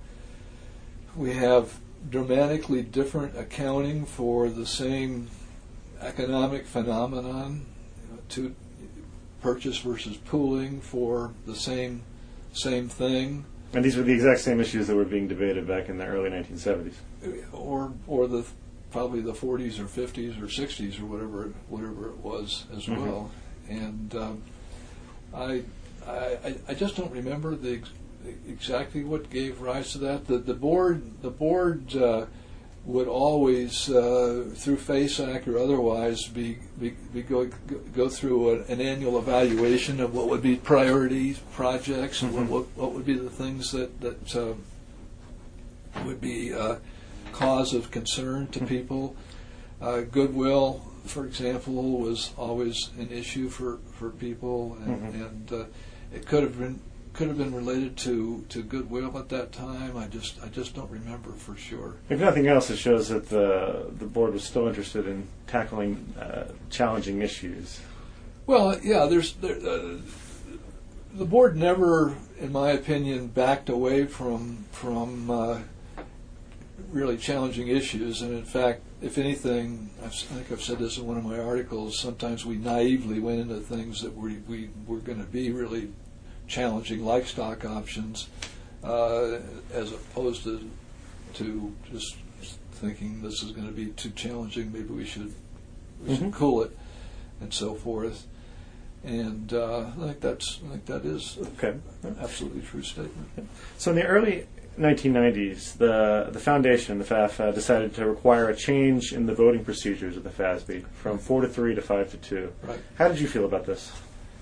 we have dramatically different accounting for the same economic phenomenon, you know, to purchase versus pooling for the same same thing. And these were the exact same issues that were being debated back in the early nineteen seventies. Or or the probably the forties or fifties or sixties or whatever whatever it was as mm-hmm. well, and um, I, I I just don't remember the ex- exactly what gave rise to that. The the board the board uh, would always uh, through FASAC or otherwise be be, be go go through a, an annual evaluation of what would be priority projects mm-hmm. and what, what what would be the things that that uh, would be. Uh, cause of concern to people. Uh, goodwill, for example, was always an issue for, for people, and, mm-hmm. and uh, it could have been could have been related to, to goodwill at that time. I just I just don't remember for sure. If nothing else, it shows that the the board was still interested in tackling uh, challenging issues. Well, yeah, there's there, uh, the board never, in my opinion, backed away from from. Uh, really challenging issues, and in fact, if anything, I've, I think I've said this in one of my articles, sometimes we naively went into things that we, we were going to be really challenging, like stock options, uh, as opposed to to just thinking this is going to be too challenging, maybe we should we mm-hmm. should cool it, and so forth. And uh, I think that's I think that is okay. an absolutely true statement. So in the early nineteen nineties, the the foundation, the F A F, uh, decided to require a change in the voting procedures of the F A S B from four to three to five to two. Right. How did you feel about this?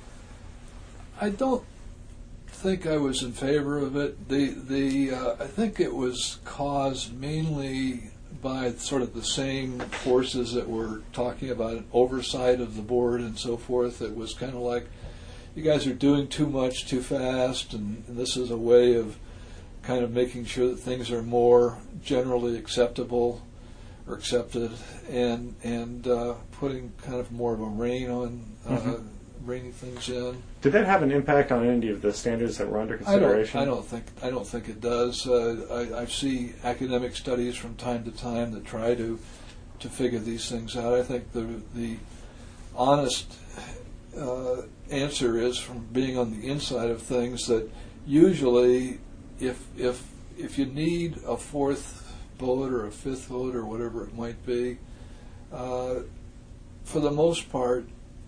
I don't think I was in favor of it. The the uh, I think it was caused mainly by sort of the same forces that we're talking about, oversight of the board and so forth. It was kind of like, you guys are doing too much too fast, and, and this is a way of kind of making sure that things are more generally acceptable or accepted, and and uh, putting kind of more of a rein on uh, mm-hmm. reining things in. Did that have an impact on any of the standards that were under consideration? I don't, I don't think I don't think it does. Uh, I, I see academic studies from time to time that try to to figure these things out. I think the the honest uh, answer is, from being on the inside of things, that usually if if if you need a fourth vote or a fifth vote or whatever it might be, uh, for the most part,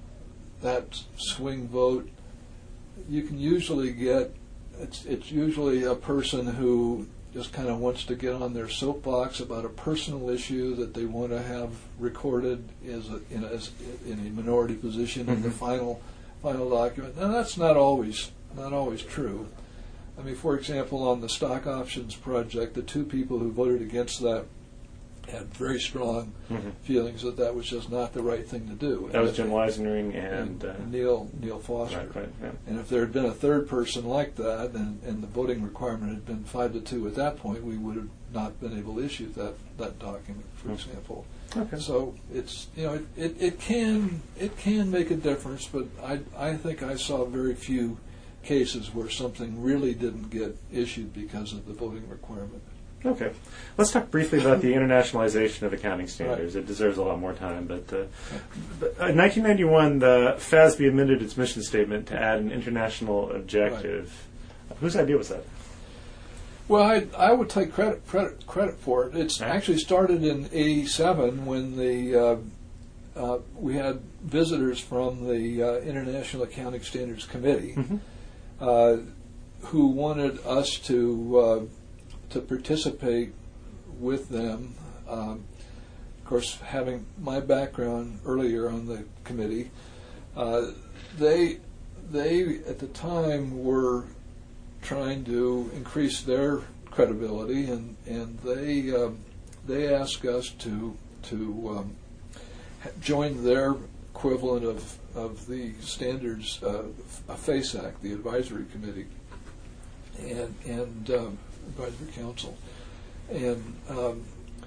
that swing vote, you can usually get, it's, it's usually a person who just kind of wants to get on their soapbox about a personal issue that they want to have recorded as a, in, a, as in a minority position mm-hmm. in the final final document. Now that's not always not always true. I mean, for example, on the stock options project, the two people who voted against that had very strong mm-hmm. feelings that that was just not the right thing to do. That and was Jim Weisenring and, and uh, Neil Neil Foster. Right, right, yeah. And if there had been a third person like that, and, and the voting requirement had been five to two at that point, we would have not been able to issue that, that document, for mm-hmm. example. Okay. So it's you know it, it, it can it can make a difference, but I I think I saw very few cases where something really didn't get issued because of the voting requirement. Okay. Let's talk briefly about the internationalization of accounting standards. Right. It deserves a lot more time. But, uh, but in nineteen ninety-one, the F A S B amended its mission statement to add an international objective. Right. Whose idea was that? Well, I, I would take credit, credit credit for it. It's actually started in eighty-seven when the uh, uh, we had visitors from the uh, International Accounting Standards Committee mm-hmm. uh, who wanted us to uh, to participate with them. Um, of course, having my background earlier on the committee, uh, they they at the time were trying to increase their credibility, and and they um, they asked us to to um, join their equivalent of of the standards, uh, FASAC, the advisory committee, and and um, advisory council, and um,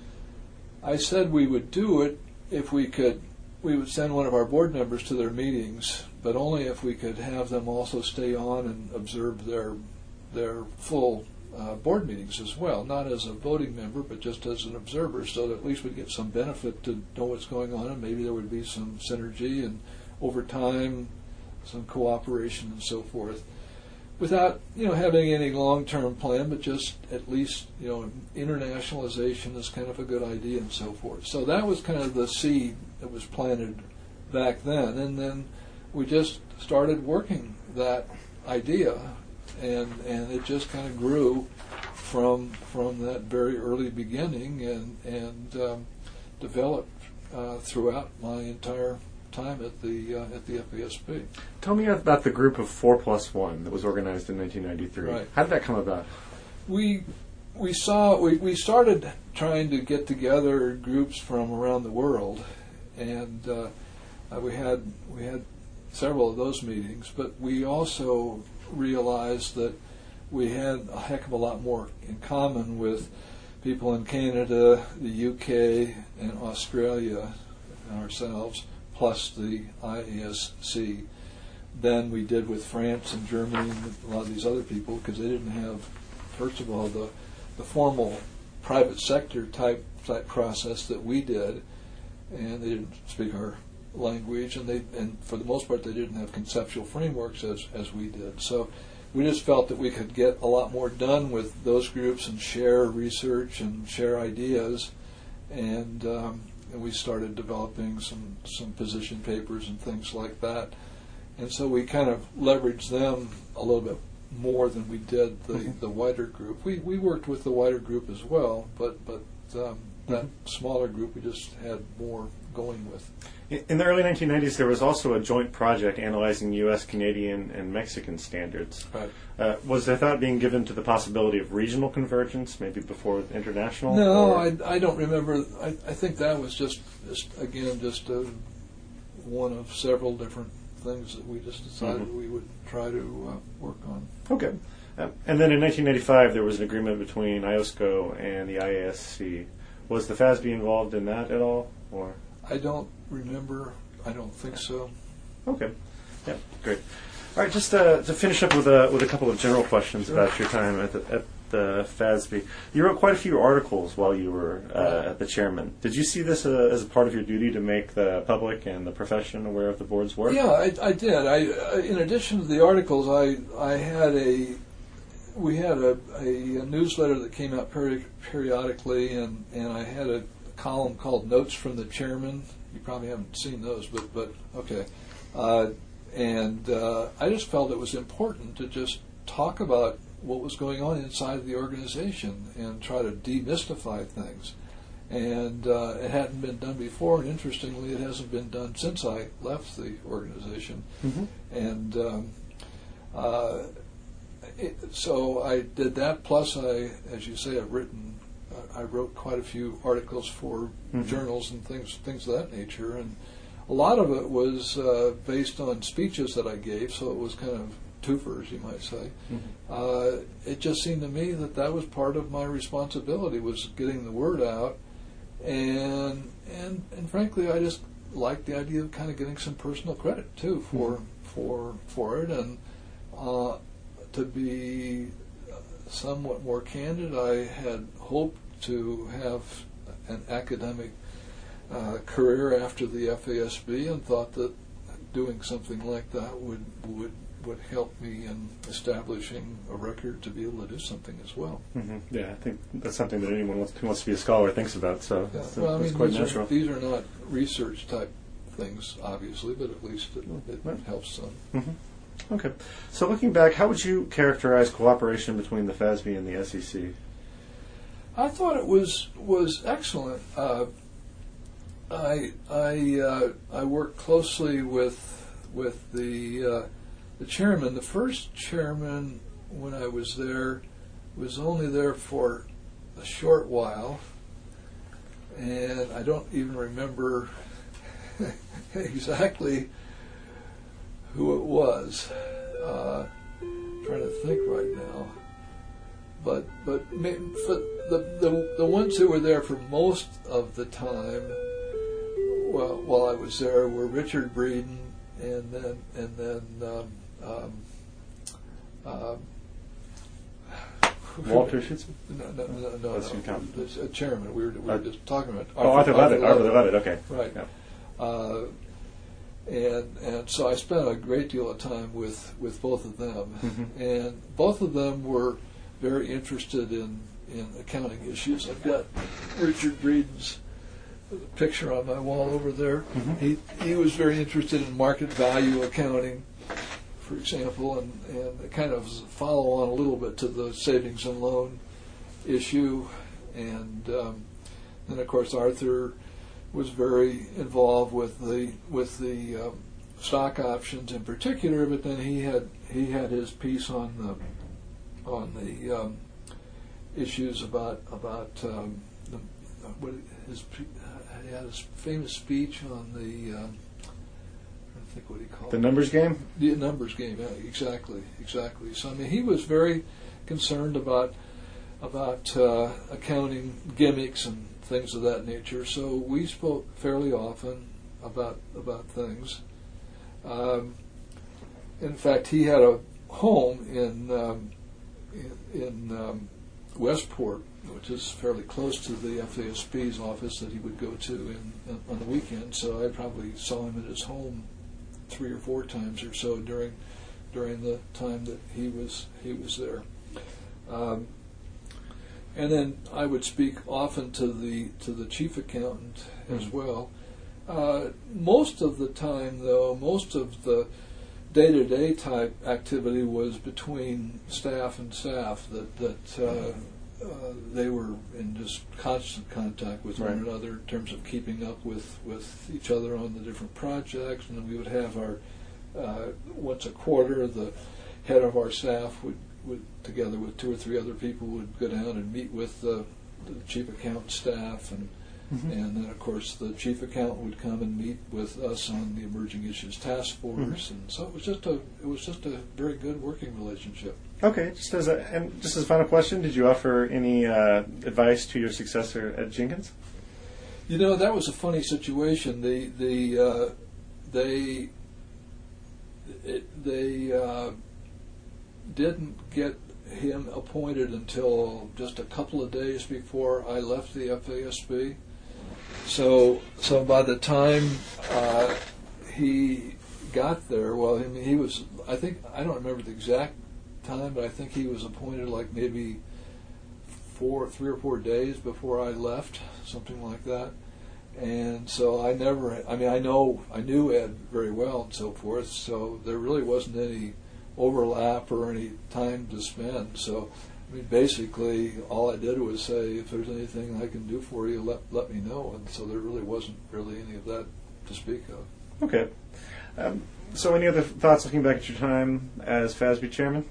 I said we would do it if we could. We would send one of our board members to their meetings, but only if we could have them also stay on and observe their their full uh, board meetings as well, not as a voting member, but just as an observer, so that at least we'd get some benefit to know what's going on, and maybe there would be some synergy and over time some cooperation and so forth, without you know having any long-term plan, but just at least you know internationalization is kind of a good idea and so forth. So that was kind of the seed that was planted back then, and then we just started working that idea. And and it just kind of grew from from that very early beginning, and and um, developed uh, throughout my entire time at the uh, at the F A S B. Tell me about the group of four plus one that was organized in nineteen ninety-three. Right. How did that come about? We we saw we, we started trying to get together groups from around the world, and uh, we had we had several of those meetings, but we also realized that we had a heck of a lot more in common with people in Canada, the U K, and Australia, and ourselves, plus the I A S C, than we did with France and Germany and a lot of these other people, because they didn't have, first of all, the the formal private sector type type process that we did, and they didn't speak our language, and they and for the most part they didn't have conceptual frameworks as as we did. So we just felt that we could get a lot more done with those groups and share research and share ideas, and um, and we started developing some some position papers and things like that. And so we kind of leveraged them a little bit more than we did the, mm-hmm. the wider group. We we worked with the wider group as well, but but um, that mm-hmm. smaller group we just had more going with. In the early nineteen nineties, there was also a joint project analyzing U S, Canadian, and Mexican standards. Right. Uh, was there thought being given to the possibility of regional convergence, maybe before international? No, I, I don't remember. I, I think that was just, just again, just a, one of several different things that we just decided mm-hmm. we would try to uh, work on. Okay. Uh, and then in nineteen ninety-five, there was an agreement between I O S C O and the I A S C. Was the F A S B involved in that at all, or? I don't remember. I don't think so. Okay. Yeah, great. All right, just uh, to finish up with a with a couple of general questions sure. about your time at the, at the F A S B. You wrote quite a few articles while you were uh, at the chairman. Did you see this uh, as a part of your duty to make the public and the profession aware of the board's work? Yeah, I, I did. I, uh, in addition to the articles, I I had a we had a, a, a newsletter that came out peri- periodically, and, and I had a column called Notes from the Chairman. You probably haven't seen those, but but okay. Uh, and uh, I just felt it was important to just talk about what was going on inside the organization and try to demystify things. And uh, it hadn't been done before, and interestingly, it hasn't been done since I left the organization. Mm-hmm. And um, uh, it, so I did that. Plus, I, as you say, I've written. Uh, I wrote quite a few articles for mm-hmm. journals and things, things of that nature, and a lot of it was uh, based on speeches that I gave. So it was kind of twofers, you might say. Mm-hmm. Uh, it just seemed to me that that was part of my responsibility, was getting the word out. And and and frankly, I just liked the idea of kind of getting some personal credit too for mm-hmm. for for it. And uh, to be somewhat more candid, I had hoped to have an academic uh, career after the F A S B, and thought that doing something like that would would would help me in establishing a record to be able to do something as well. Mm-hmm. Yeah, I think that's something that anyone wants, who wants to be a scholar thinks about. So yeah. that's, well, I that's mean, quite these natural. Are, these are not research type things, obviously, but at least it, it right. helps some. Mm-hmm. Okay. So looking back, how would you characterize cooperation between the F A S B and the S E C? I thought it was was excellent. Uh, I I uh, I worked closely with with the uh, the chairman. The first chairman, when I was there, was only there for a short while, and I don't even remember exactly who it was. Uh, trying to think right now, but but for the the the ones who were there for most of the time, well, while I was there, were Richard Breeden, and then and then um, um, um, Walter Schutz? No, no, no, no. That's no. It's a chairman. We were, we were uh, just talking about. Oh, Arthur Levitt. Arthur Levitt. Okay. Right. Yeah. Uh, and and so I spent a great deal of time with, with both of them, mm-hmm. and both of them were very interested in, in accounting issues. I've got Richard Breeden's picture on my wall over there. Mm-hmm. He he was very interested in market value accounting, for example, and, and kind of follow on a little bit to the savings and loan issue. And um, then, of course, Arthur was very involved with the with the um, stock options in particular. But then he had he had his piece on the on the um, issues about about um, the, what his he had his famous speech on the. Um, I think what he called the numbers it. game. The numbers game, yeah, exactly, exactly. So I mean, he was very concerned about about uh, accounting gimmicks and things of that nature. So we spoke fairly often about about things. Um, in fact, he had a home in um, in, in um, Westport, which is fairly close to the F A S B's office that he would go to in, in, on the weekend. So I probably saw him at his home three or four times or so during during the time that he was he was there. Um, and then I would speak often to the to the chief accountant mm-hmm. as well. Uh, most of the time, though, most of the day-to-day type activity was between staff and staff. That that uh, uh, they were in just constant contact with right. one another in terms of keeping up with, with each other on the different projects. And then we would have our uh, once a quarter, the head of our staff would, would together with two or three other people would go down and meet with the, the chief accountant staff, and mm-hmm. and then of course the chief accountant would come and meet with us on the emerging issues task force, mm-hmm. and so it was just a it was just a very good working relationship. Okay, just as a and just as a final question, did you offer any uh, advice to your successor at Jenkins? You know, that was a funny situation. The the uh, they it, they uh, didn't get him appointed until just a couple of days before I left the F A S B. So, so by the time uh, he got there, well, I mean, he was, I think, I don't remember the exact time, but I think he was appointed like maybe four, three or four days before I left, something like that. And so I never, I mean, I know, I knew Ed very well and so forth, so there really wasn't any overlap or any time to spend. So, I mean, basically, all I did was say, if there's anything I can do for you, let let me know. And so there really wasn't really any of that to speak of. Okay. Um, so any other thoughts looking back at your time as F A S B chairman?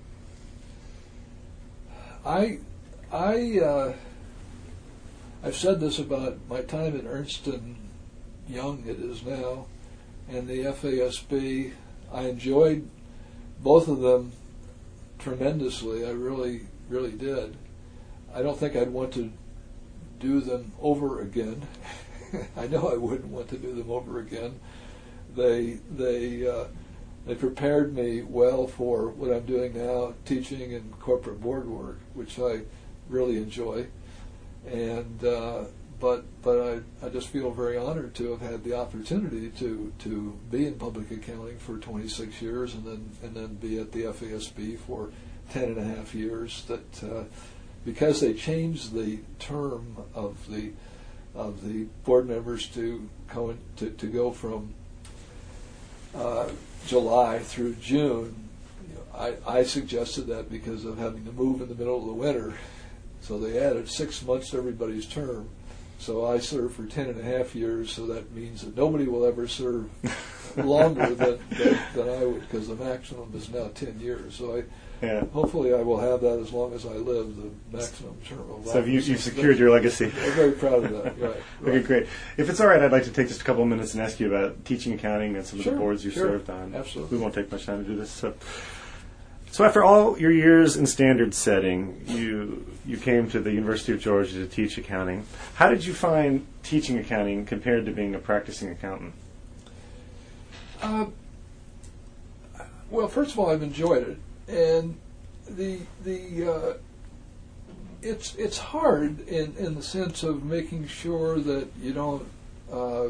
I, I, uh, I've said this about my time at Ernst and Young, it is now, and the F A S B. I enjoyed both of them tremendously. I really, really did. I don't think I'd want to do them over again. I know I wouldn't want to do them over again. They, they, uh, they prepared me well for what I'm doing now, teaching and corporate board work, which I really enjoy. And uh, but but I, I just feel very honored to have had the opportunity to, to be in public accounting for twenty-six years and then and then be at the F A S B for ten and a half years. That uh, because they changed the term of the of the board members to co- to, to go from uh, July through June, you know, I, I suggested that because of having to move in the middle of the winter. So they added six months to everybody's term. So I served for ten and a half years, so that means that nobody will ever serve longer than, than, than I would, because the maximum is now ten years. So I, yeah. hopefully I will have that as long as I live, the maximum term of life. So you, you've secured your legacy. I'm very proud of that, right. Okay, right. great. If it's all right, I'd like to take just a couple of minutes and ask you about teaching accounting and some sure, of the boards you sure. served on. Absolutely. We won't take much time to do this. So. So after all your years in standard setting, you you came to the University of Georgia to teach accounting. How did you find teaching accounting compared to being a practicing accountant? Uh, well, first of all, I've enjoyed it, and the the uh, it's it's hard in, in the sense of making sure that you don't. Uh,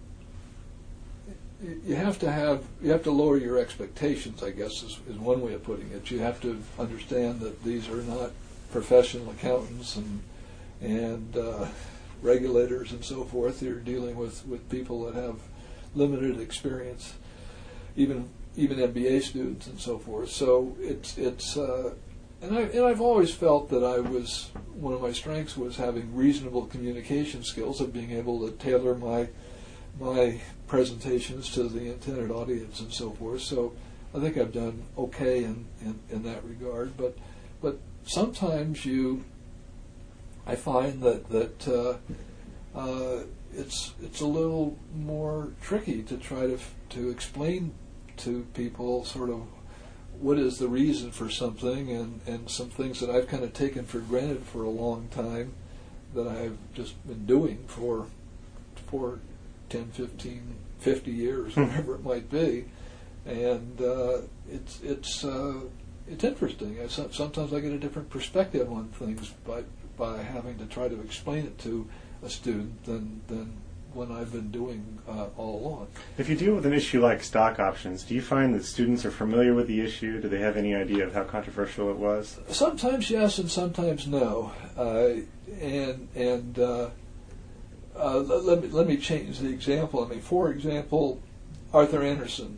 You have to have you have to lower your expectations, I guess, is, is one way of putting it. You have to understand that these are not professional accountants and and uh, regulators and so forth. You're dealing with, with people that have limited experience, even even M B A students and so forth. So it's it's uh, and I and I've always felt that I was one of my strengths was having reasonable communication skills, of being able to tailor my my presentations to the intended audience and so forth. So I think I've done okay in, in, in that regard. But but sometimes you, I find that that uh, uh, it's it's a little more tricky to try to to explain to people sort of what is the reason for something, and, and some things that I've kind of taken for granted for a long time that I've just been doing for for ten, fifteen, fifty years, whatever it might be, and uh, it's it's uh, it's interesting. I, sometimes I get a different perspective on things by by having to try to explain it to a student than than when I've been doing uh, all along. If you deal with an issue like stock options, do you find that students are familiar with the issue? Do they have any idea of how controversial it was? Sometimes yes, and sometimes no, uh, and and. Uh, Uh, let, let me let me change the example. I mean, for example, Arthur Andersen,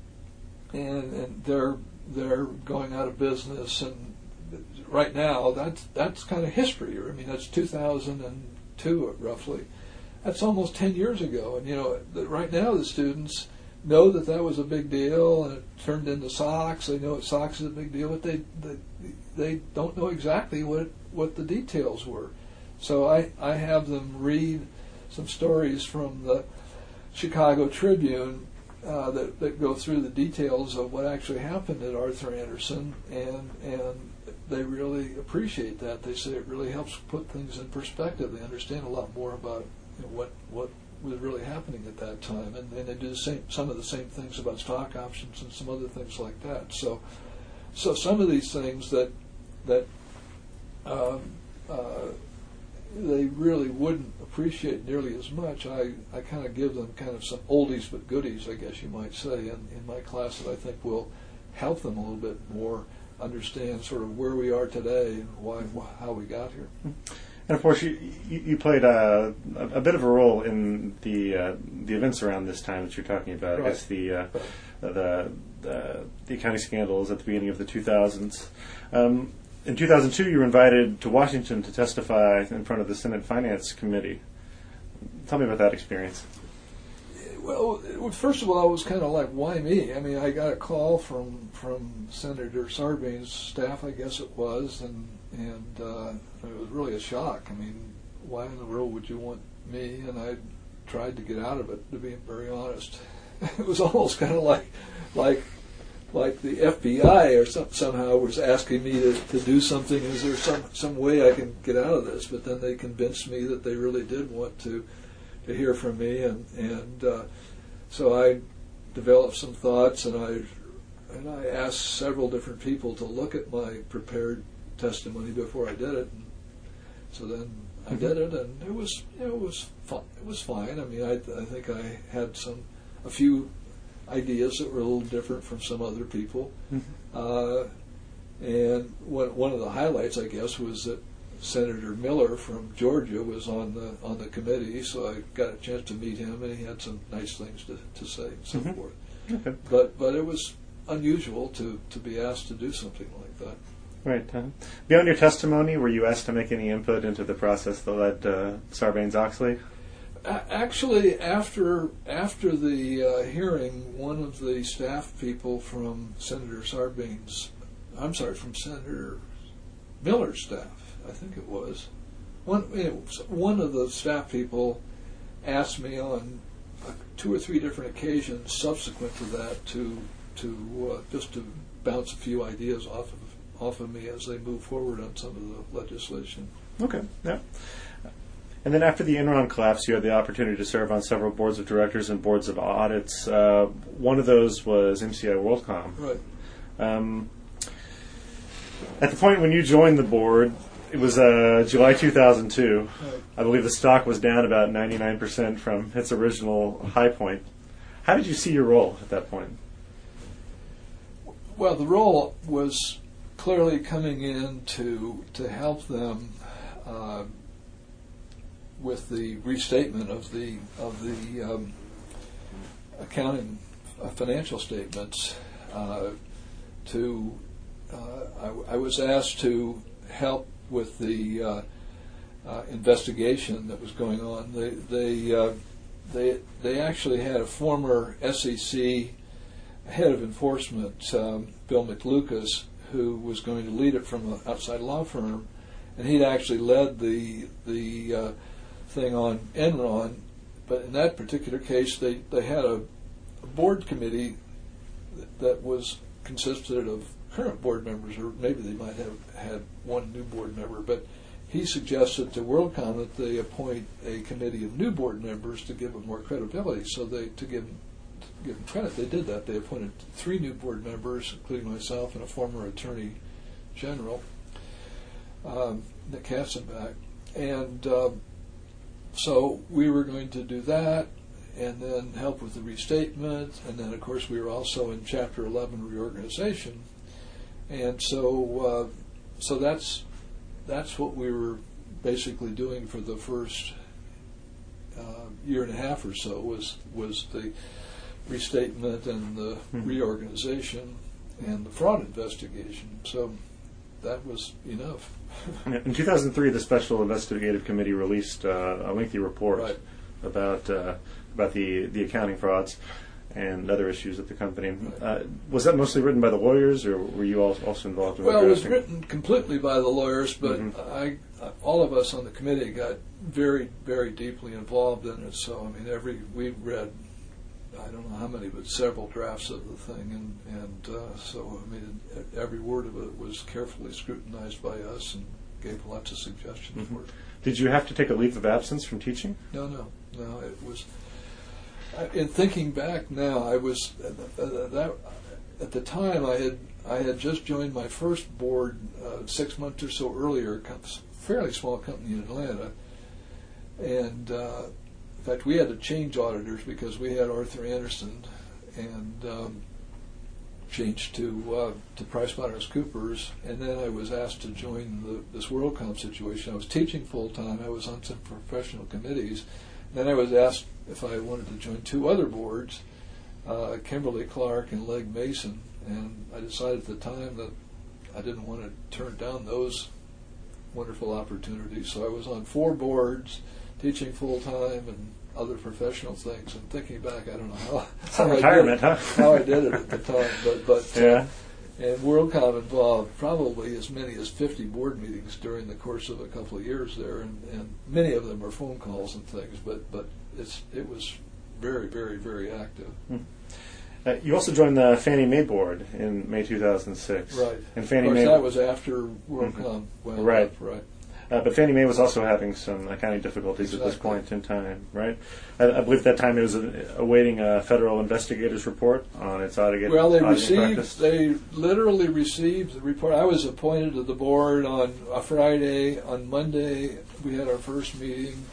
and and they're they're going out of business, and right now that's that's kind of history. I mean, that's two thousand two roughly. That's almost ten years ago, and you know, the, right now the students know that that was a big deal, and it turned into SOX. They know that SOX is a big deal, but they they, they don't know exactly what what the details were. So I I have them read some stories from the Chicago Tribune uh, that, that go through the details of what actually happened at Arthur Andersen, and and they really appreciate that. They say it really helps put things in perspective. They understand a lot more about you know, what what was really happening at that time, and, and they do the same, some of the same things about stock options and some other things like that. So, so some of these things that that um, uh, they really wouldn't appreciate nearly as much, I, I kind of give them kind of some oldies but goodies, I guess you might say, in, in my class that I think will help them a little bit more understand sort of where we are today and why, how we got here. And of course, you you, you played a, a bit of a role in the uh, the events around this time that you're talking about. Right. I guess the, uh, the the the accounting scandals at the beginning of the two thousands. Um, in two thousand two, you were invited to Washington to testify in front of the Senate Finance Committee. Tell me about that experience. Well, first of all, it was kind of like, why me? I mean, I got a call from from Senator Sarbanes' staff, I guess it was, and and uh, it was really a shock. I mean, why in the world would you want me? And I tried to get out of it, to be very honest. It was almost kind of like like like the F B I or some, somehow was asking me to, to do something. Is there some some way I can get out of this? But then they convinced me that they really did want to. to hear from me, and and uh, so I developed some thoughts, and I and I asked several different people to look at my prepared testimony before I did it. And so then I did it, and it was you know, it was fun. It was fine. I mean, I I think I had some a few ideas that were a little different from some other people, mm-hmm. uh, and one one of the highlights, I guess, was that Senator Miller from Georgia was on the on the committee, so I got a chance to meet him, and he had some nice things to, to say and so mm-hmm. forth. Okay. But but it was unusual to, to be asked to do something like that. Right. Uh, beyond your testimony, were you asked to make any input into the process that led to Sarbanes-Oxley? A- actually, after after the uh, hearing, one of the staff people from Senator Sarbanes, I'm sorry, from Senator Miller's staff, I think it was, one it was, one of the staff people asked me on uh, two or three different occasions subsequent to that to to uh, just to bounce a few ideas off of off of me as they move forward on some of the legislation. Okay, yeah. And then after the Enron collapse, you had the opportunity to serve on several boards of directors and boards of audits. Uh, one of those was M C I WorldCom. Right. Um, at the point when you joined the board, it was uh, July two thousand two. Right. I believe the stock was down about ninety-nine percent from its original high point. How did you see your role at that point? Well, the role was clearly coming in to to help them uh, with the restatement of the of the um, accounting uh, financial statements. Uh, to uh, I, I was asked to help with the uh, uh, investigation that was going on. They they uh, they they actually had a former S E C head of enforcement, um, Bill McLucas, who was going to lead it from an outside law firm, and he'd actually led the the uh, thing on Enron. But in that particular case, they, they had a, a board committee that, that was consisted of current board members, or maybe they might have had one new board member, but he suggested to WorldCom that they appoint a committee of new board members to give them more credibility. So they to give to give them credit, they did that. They appointed three new board members, including myself and a former attorney general, um, Nick Katzenbach, and uh, so we were going to do that, and then help with the restatement, and then of course we were also in Chapter eleven reorganization. And so, uh, so that's that's what we were basically doing for the first uh, year and a half or so was was the restatement and the mm-hmm. reorganization and the fraud investigation. So that was enough. In two thousand three, the Special Investigative Committee released uh, a lengthy report right. about uh, about the the accounting frauds and other issues at the company. Right. Uh, was that mostly written by the lawyers, or were you also involved in Well, addressing? it was written completely by the lawyers, but mm-hmm. I, all of us on the committee got very, very deeply involved in it. So, I mean, every we read, I don't know how many, but several drafts of the thing, and and uh, so I mean, every word of it was carefully scrutinized by us, and gave lots of suggestions Mm-hmm. for it. Did you have to take a leave of absence from teaching? No, no, no. It was. I, in thinking back now, I was uh, uh, that at the time I had I had just joined my first board uh, six months or so earlier, a fairly small company in Atlanta, and uh, in fact we had to change auditors because we had Arthur Anderson and um, changed to uh, to PricewaterhouseCoopers, and then I was asked to join the, this WorldCom situation. I was teaching full time. I was on some professional committees. Then I was asked if I wanted to join two other boards, uh, Kimberly Clark and Legg Mason, and I decided at the time that I didn't want to turn down those wonderful opportunities. So I was on four boards, teaching full time and other professional things. And thinking back, I don't know how, Some how retirement, I did, huh? how I did it at the time, but but Yeah. uh, and WorldCom involved probably as many as fifty board meetings during the course of a couple of years there, and, and many of them were phone calls and things. But but it's it was very very very active. Hmm. Uh, you also joined the Fannie Mae board in May two thousand six. Right. And Fannie of course, Mae that was after WorldCom Mhm. went Right. up, right. Uh, but Fannie Mae was also having some accounting difficulties at this Exactly. point in time, right? I, I believe at that time it was uh, awaiting a federal investigator's report on its audited Well, they auditing received, practice. they literally received the report. I was appointed to the board on a Friday. On Monday, we had our first meeting,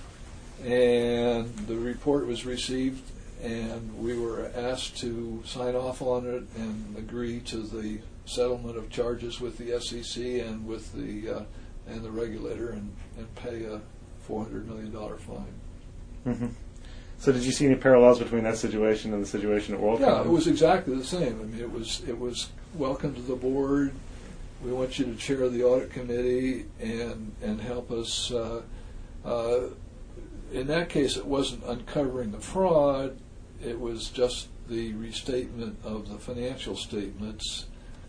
and the report was received, and we were asked to sign off on it and agree to the settlement of charges with the S E C and with the uh, and the regulator, and, and pay a four hundred million dollars fine. Mm-hmm. So did you see any parallels between that situation and the situation at WorldCom? Yeah, it was exactly the same. I mean, it was it was welcome to the board. We want you to chair the audit committee and and help us. Uh, uh, in that case, it wasn't uncovering the fraud. It was just the restatement of the financial statements,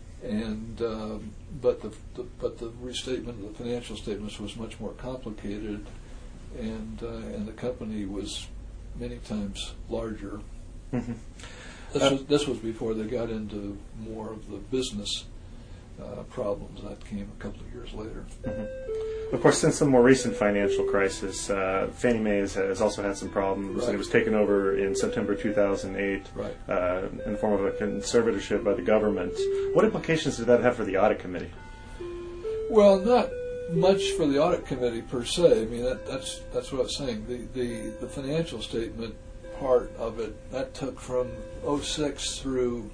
and um, but the, the but the restatement of the financial statements was much more complicated, and uh, and the company was many times larger. Mm-hmm. This, Uh, was, this was before they got into more of the business uh, problems. That came a couple of years later. Mm-hmm. Of course, since the more recent financial crisis, uh, Fannie Mae has, has also had some problems, Right. and it was taken over in September two thousand eight Right. uh, in the form of a conservatorship by the government. What implications did that have for the audit committee? Well, not much for the audit committee per se. I mean, that, that's that's what I was saying. The, the the financial statement part of it, that took from oh six through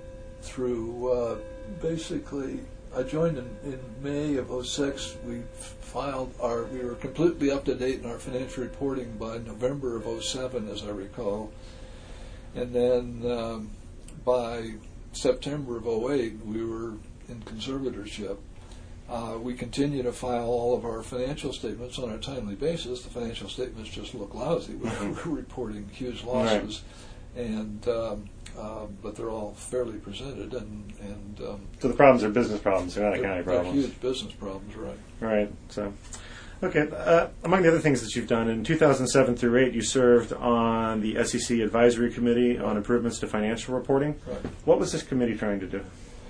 through uh, basically. I joined in, in May of oh six. We filed our. We were completely up to date in our financial reporting by November of oh seven, as I recall, and then um, by September of oh eight, we were in conservatorship. Uh, we continue to file all of our financial statements on a timely basis. The financial statements just look lousy. We're reporting huge losses, right. and um, uh, but they're all fairly presented. And, and um, so the problems are business problems; they're not accounting they're, problems. They're huge business problems, right? Right. So, okay. Uh, among the other things that you've done in two thousand seven through eight, you served on the S E C Advisory Committee on Improvements to Financial Reporting. Right. What was this committee trying to do?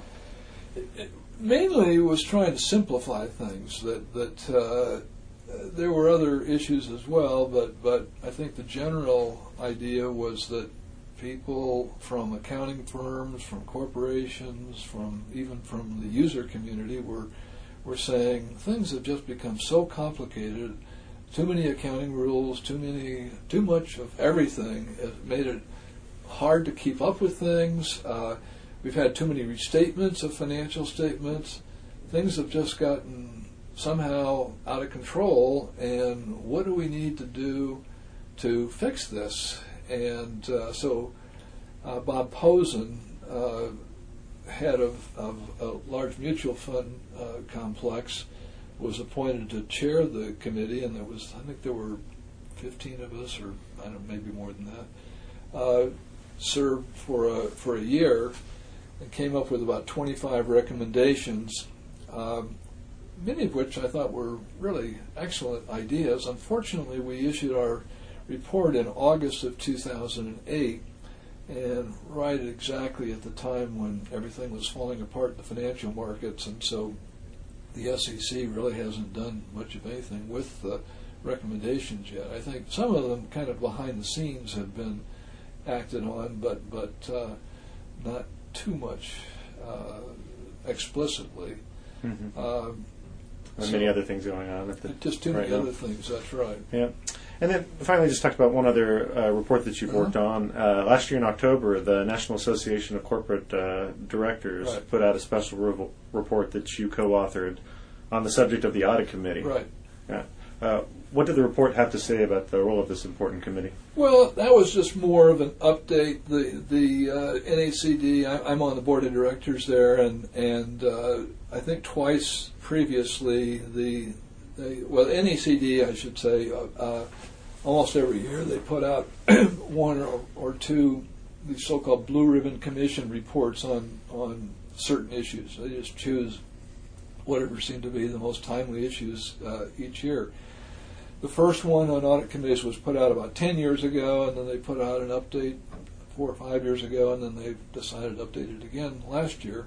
It, it, Mainly was trying to simplify things. That that uh, there were other issues as well, but but I think the general idea was that people from accounting firms, from corporations, from even from the user community were were saying things have just become so complicated. Too many accounting rules, too many, too much of everything. It made it hard to keep up with things. Uh, We've had too many restatements of financial statements. Things have just gotten somehow out of control, and what do we need to do to fix this? And uh, so uh, Bob Posen, uh, head of, of a large mutual fund uh, complex, was appointed to chair the committee, and there was, I think there were fifteen of us, or I don't know, maybe more than that, uh, served for a, for a year, and came up with about twenty-five recommendations, um, many of which I thought were really excellent ideas. Unfortunately, we issued our report in August of two thousand eight, and right exactly at the time when everything was falling apart in the financial markets, and so the S E C really hasn't done much of anything with the recommendations yet. I think some of them kind of behind the scenes have been acted on, but but uh, not too much uh, explicitly. Mm-hmm. Um, and so many other things going on. At the, just too right many now. other things, that's right. Yeah. And then finally, just talk about one other uh, report that you've Uh-huh. worked on. Uh, last year in October, the National Association of Corporate uh, Directors Right. put out a special re- report that you co-authored on the subject of the audit committee. Right. Yeah. Uh, what did the report have to say about the role of this important committee? Well, that was just more of an update. The the uh, N A C D, I, I'm on the board of directors there, and and uh, I think twice previously the they, well N A C D, I should say, uh, uh, almost every year they put out one or, or two these so-called blue ribbon commission reports on on certain issues. They just choose whatever seemed to be the most timely issues uh, each year. The first one on audit committees was put out about ten years ago, and then they put out an update four or five years ago, and then they decided to update it again last year.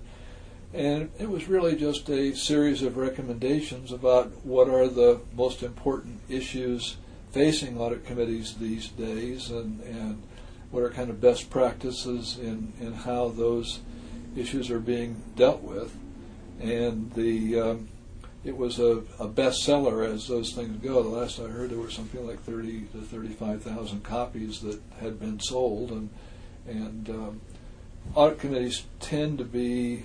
And it was really just a series of recommendations about what are the most important issues facing audit committees these days, and, and what are kind of best practices in, in how those issues are being dealt with. And the um, it was a, a bestseller as those things go. The last I heard, there were something like thirty to thirty-five thousand copies that had been sold, and and um, audit committees tend to be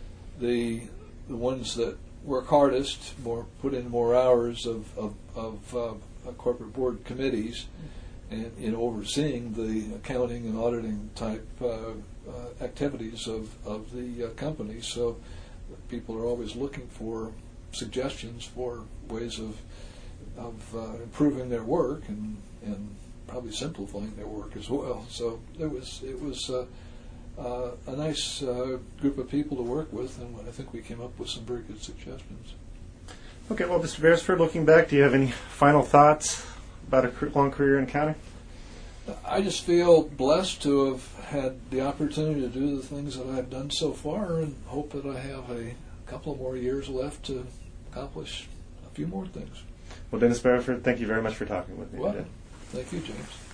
the the ones that work hardest, more put in more hours of of, of uh, corporate board committees, and in overseeing the accounting and auditing type uh, uh, activities of of the uh, company. So people are always looking for suggestions for ways of of uh, improving their work and and probably simplifying their work as well. So it was it was uh, uh, a nice uh, group of people to work with, and I think we came up with some very good suggestions. Okay, well, Mister Beresford, looking back, do you have any final thoughts about a cr- long career in accounting? I just feel blessed to have had the opportunity to do the things that I've done so far, and hope that I have a couple of more years left to accomplish a few more things. Well, Dennis Beresford, thank you very much for talking with me Well, today. thank you, James.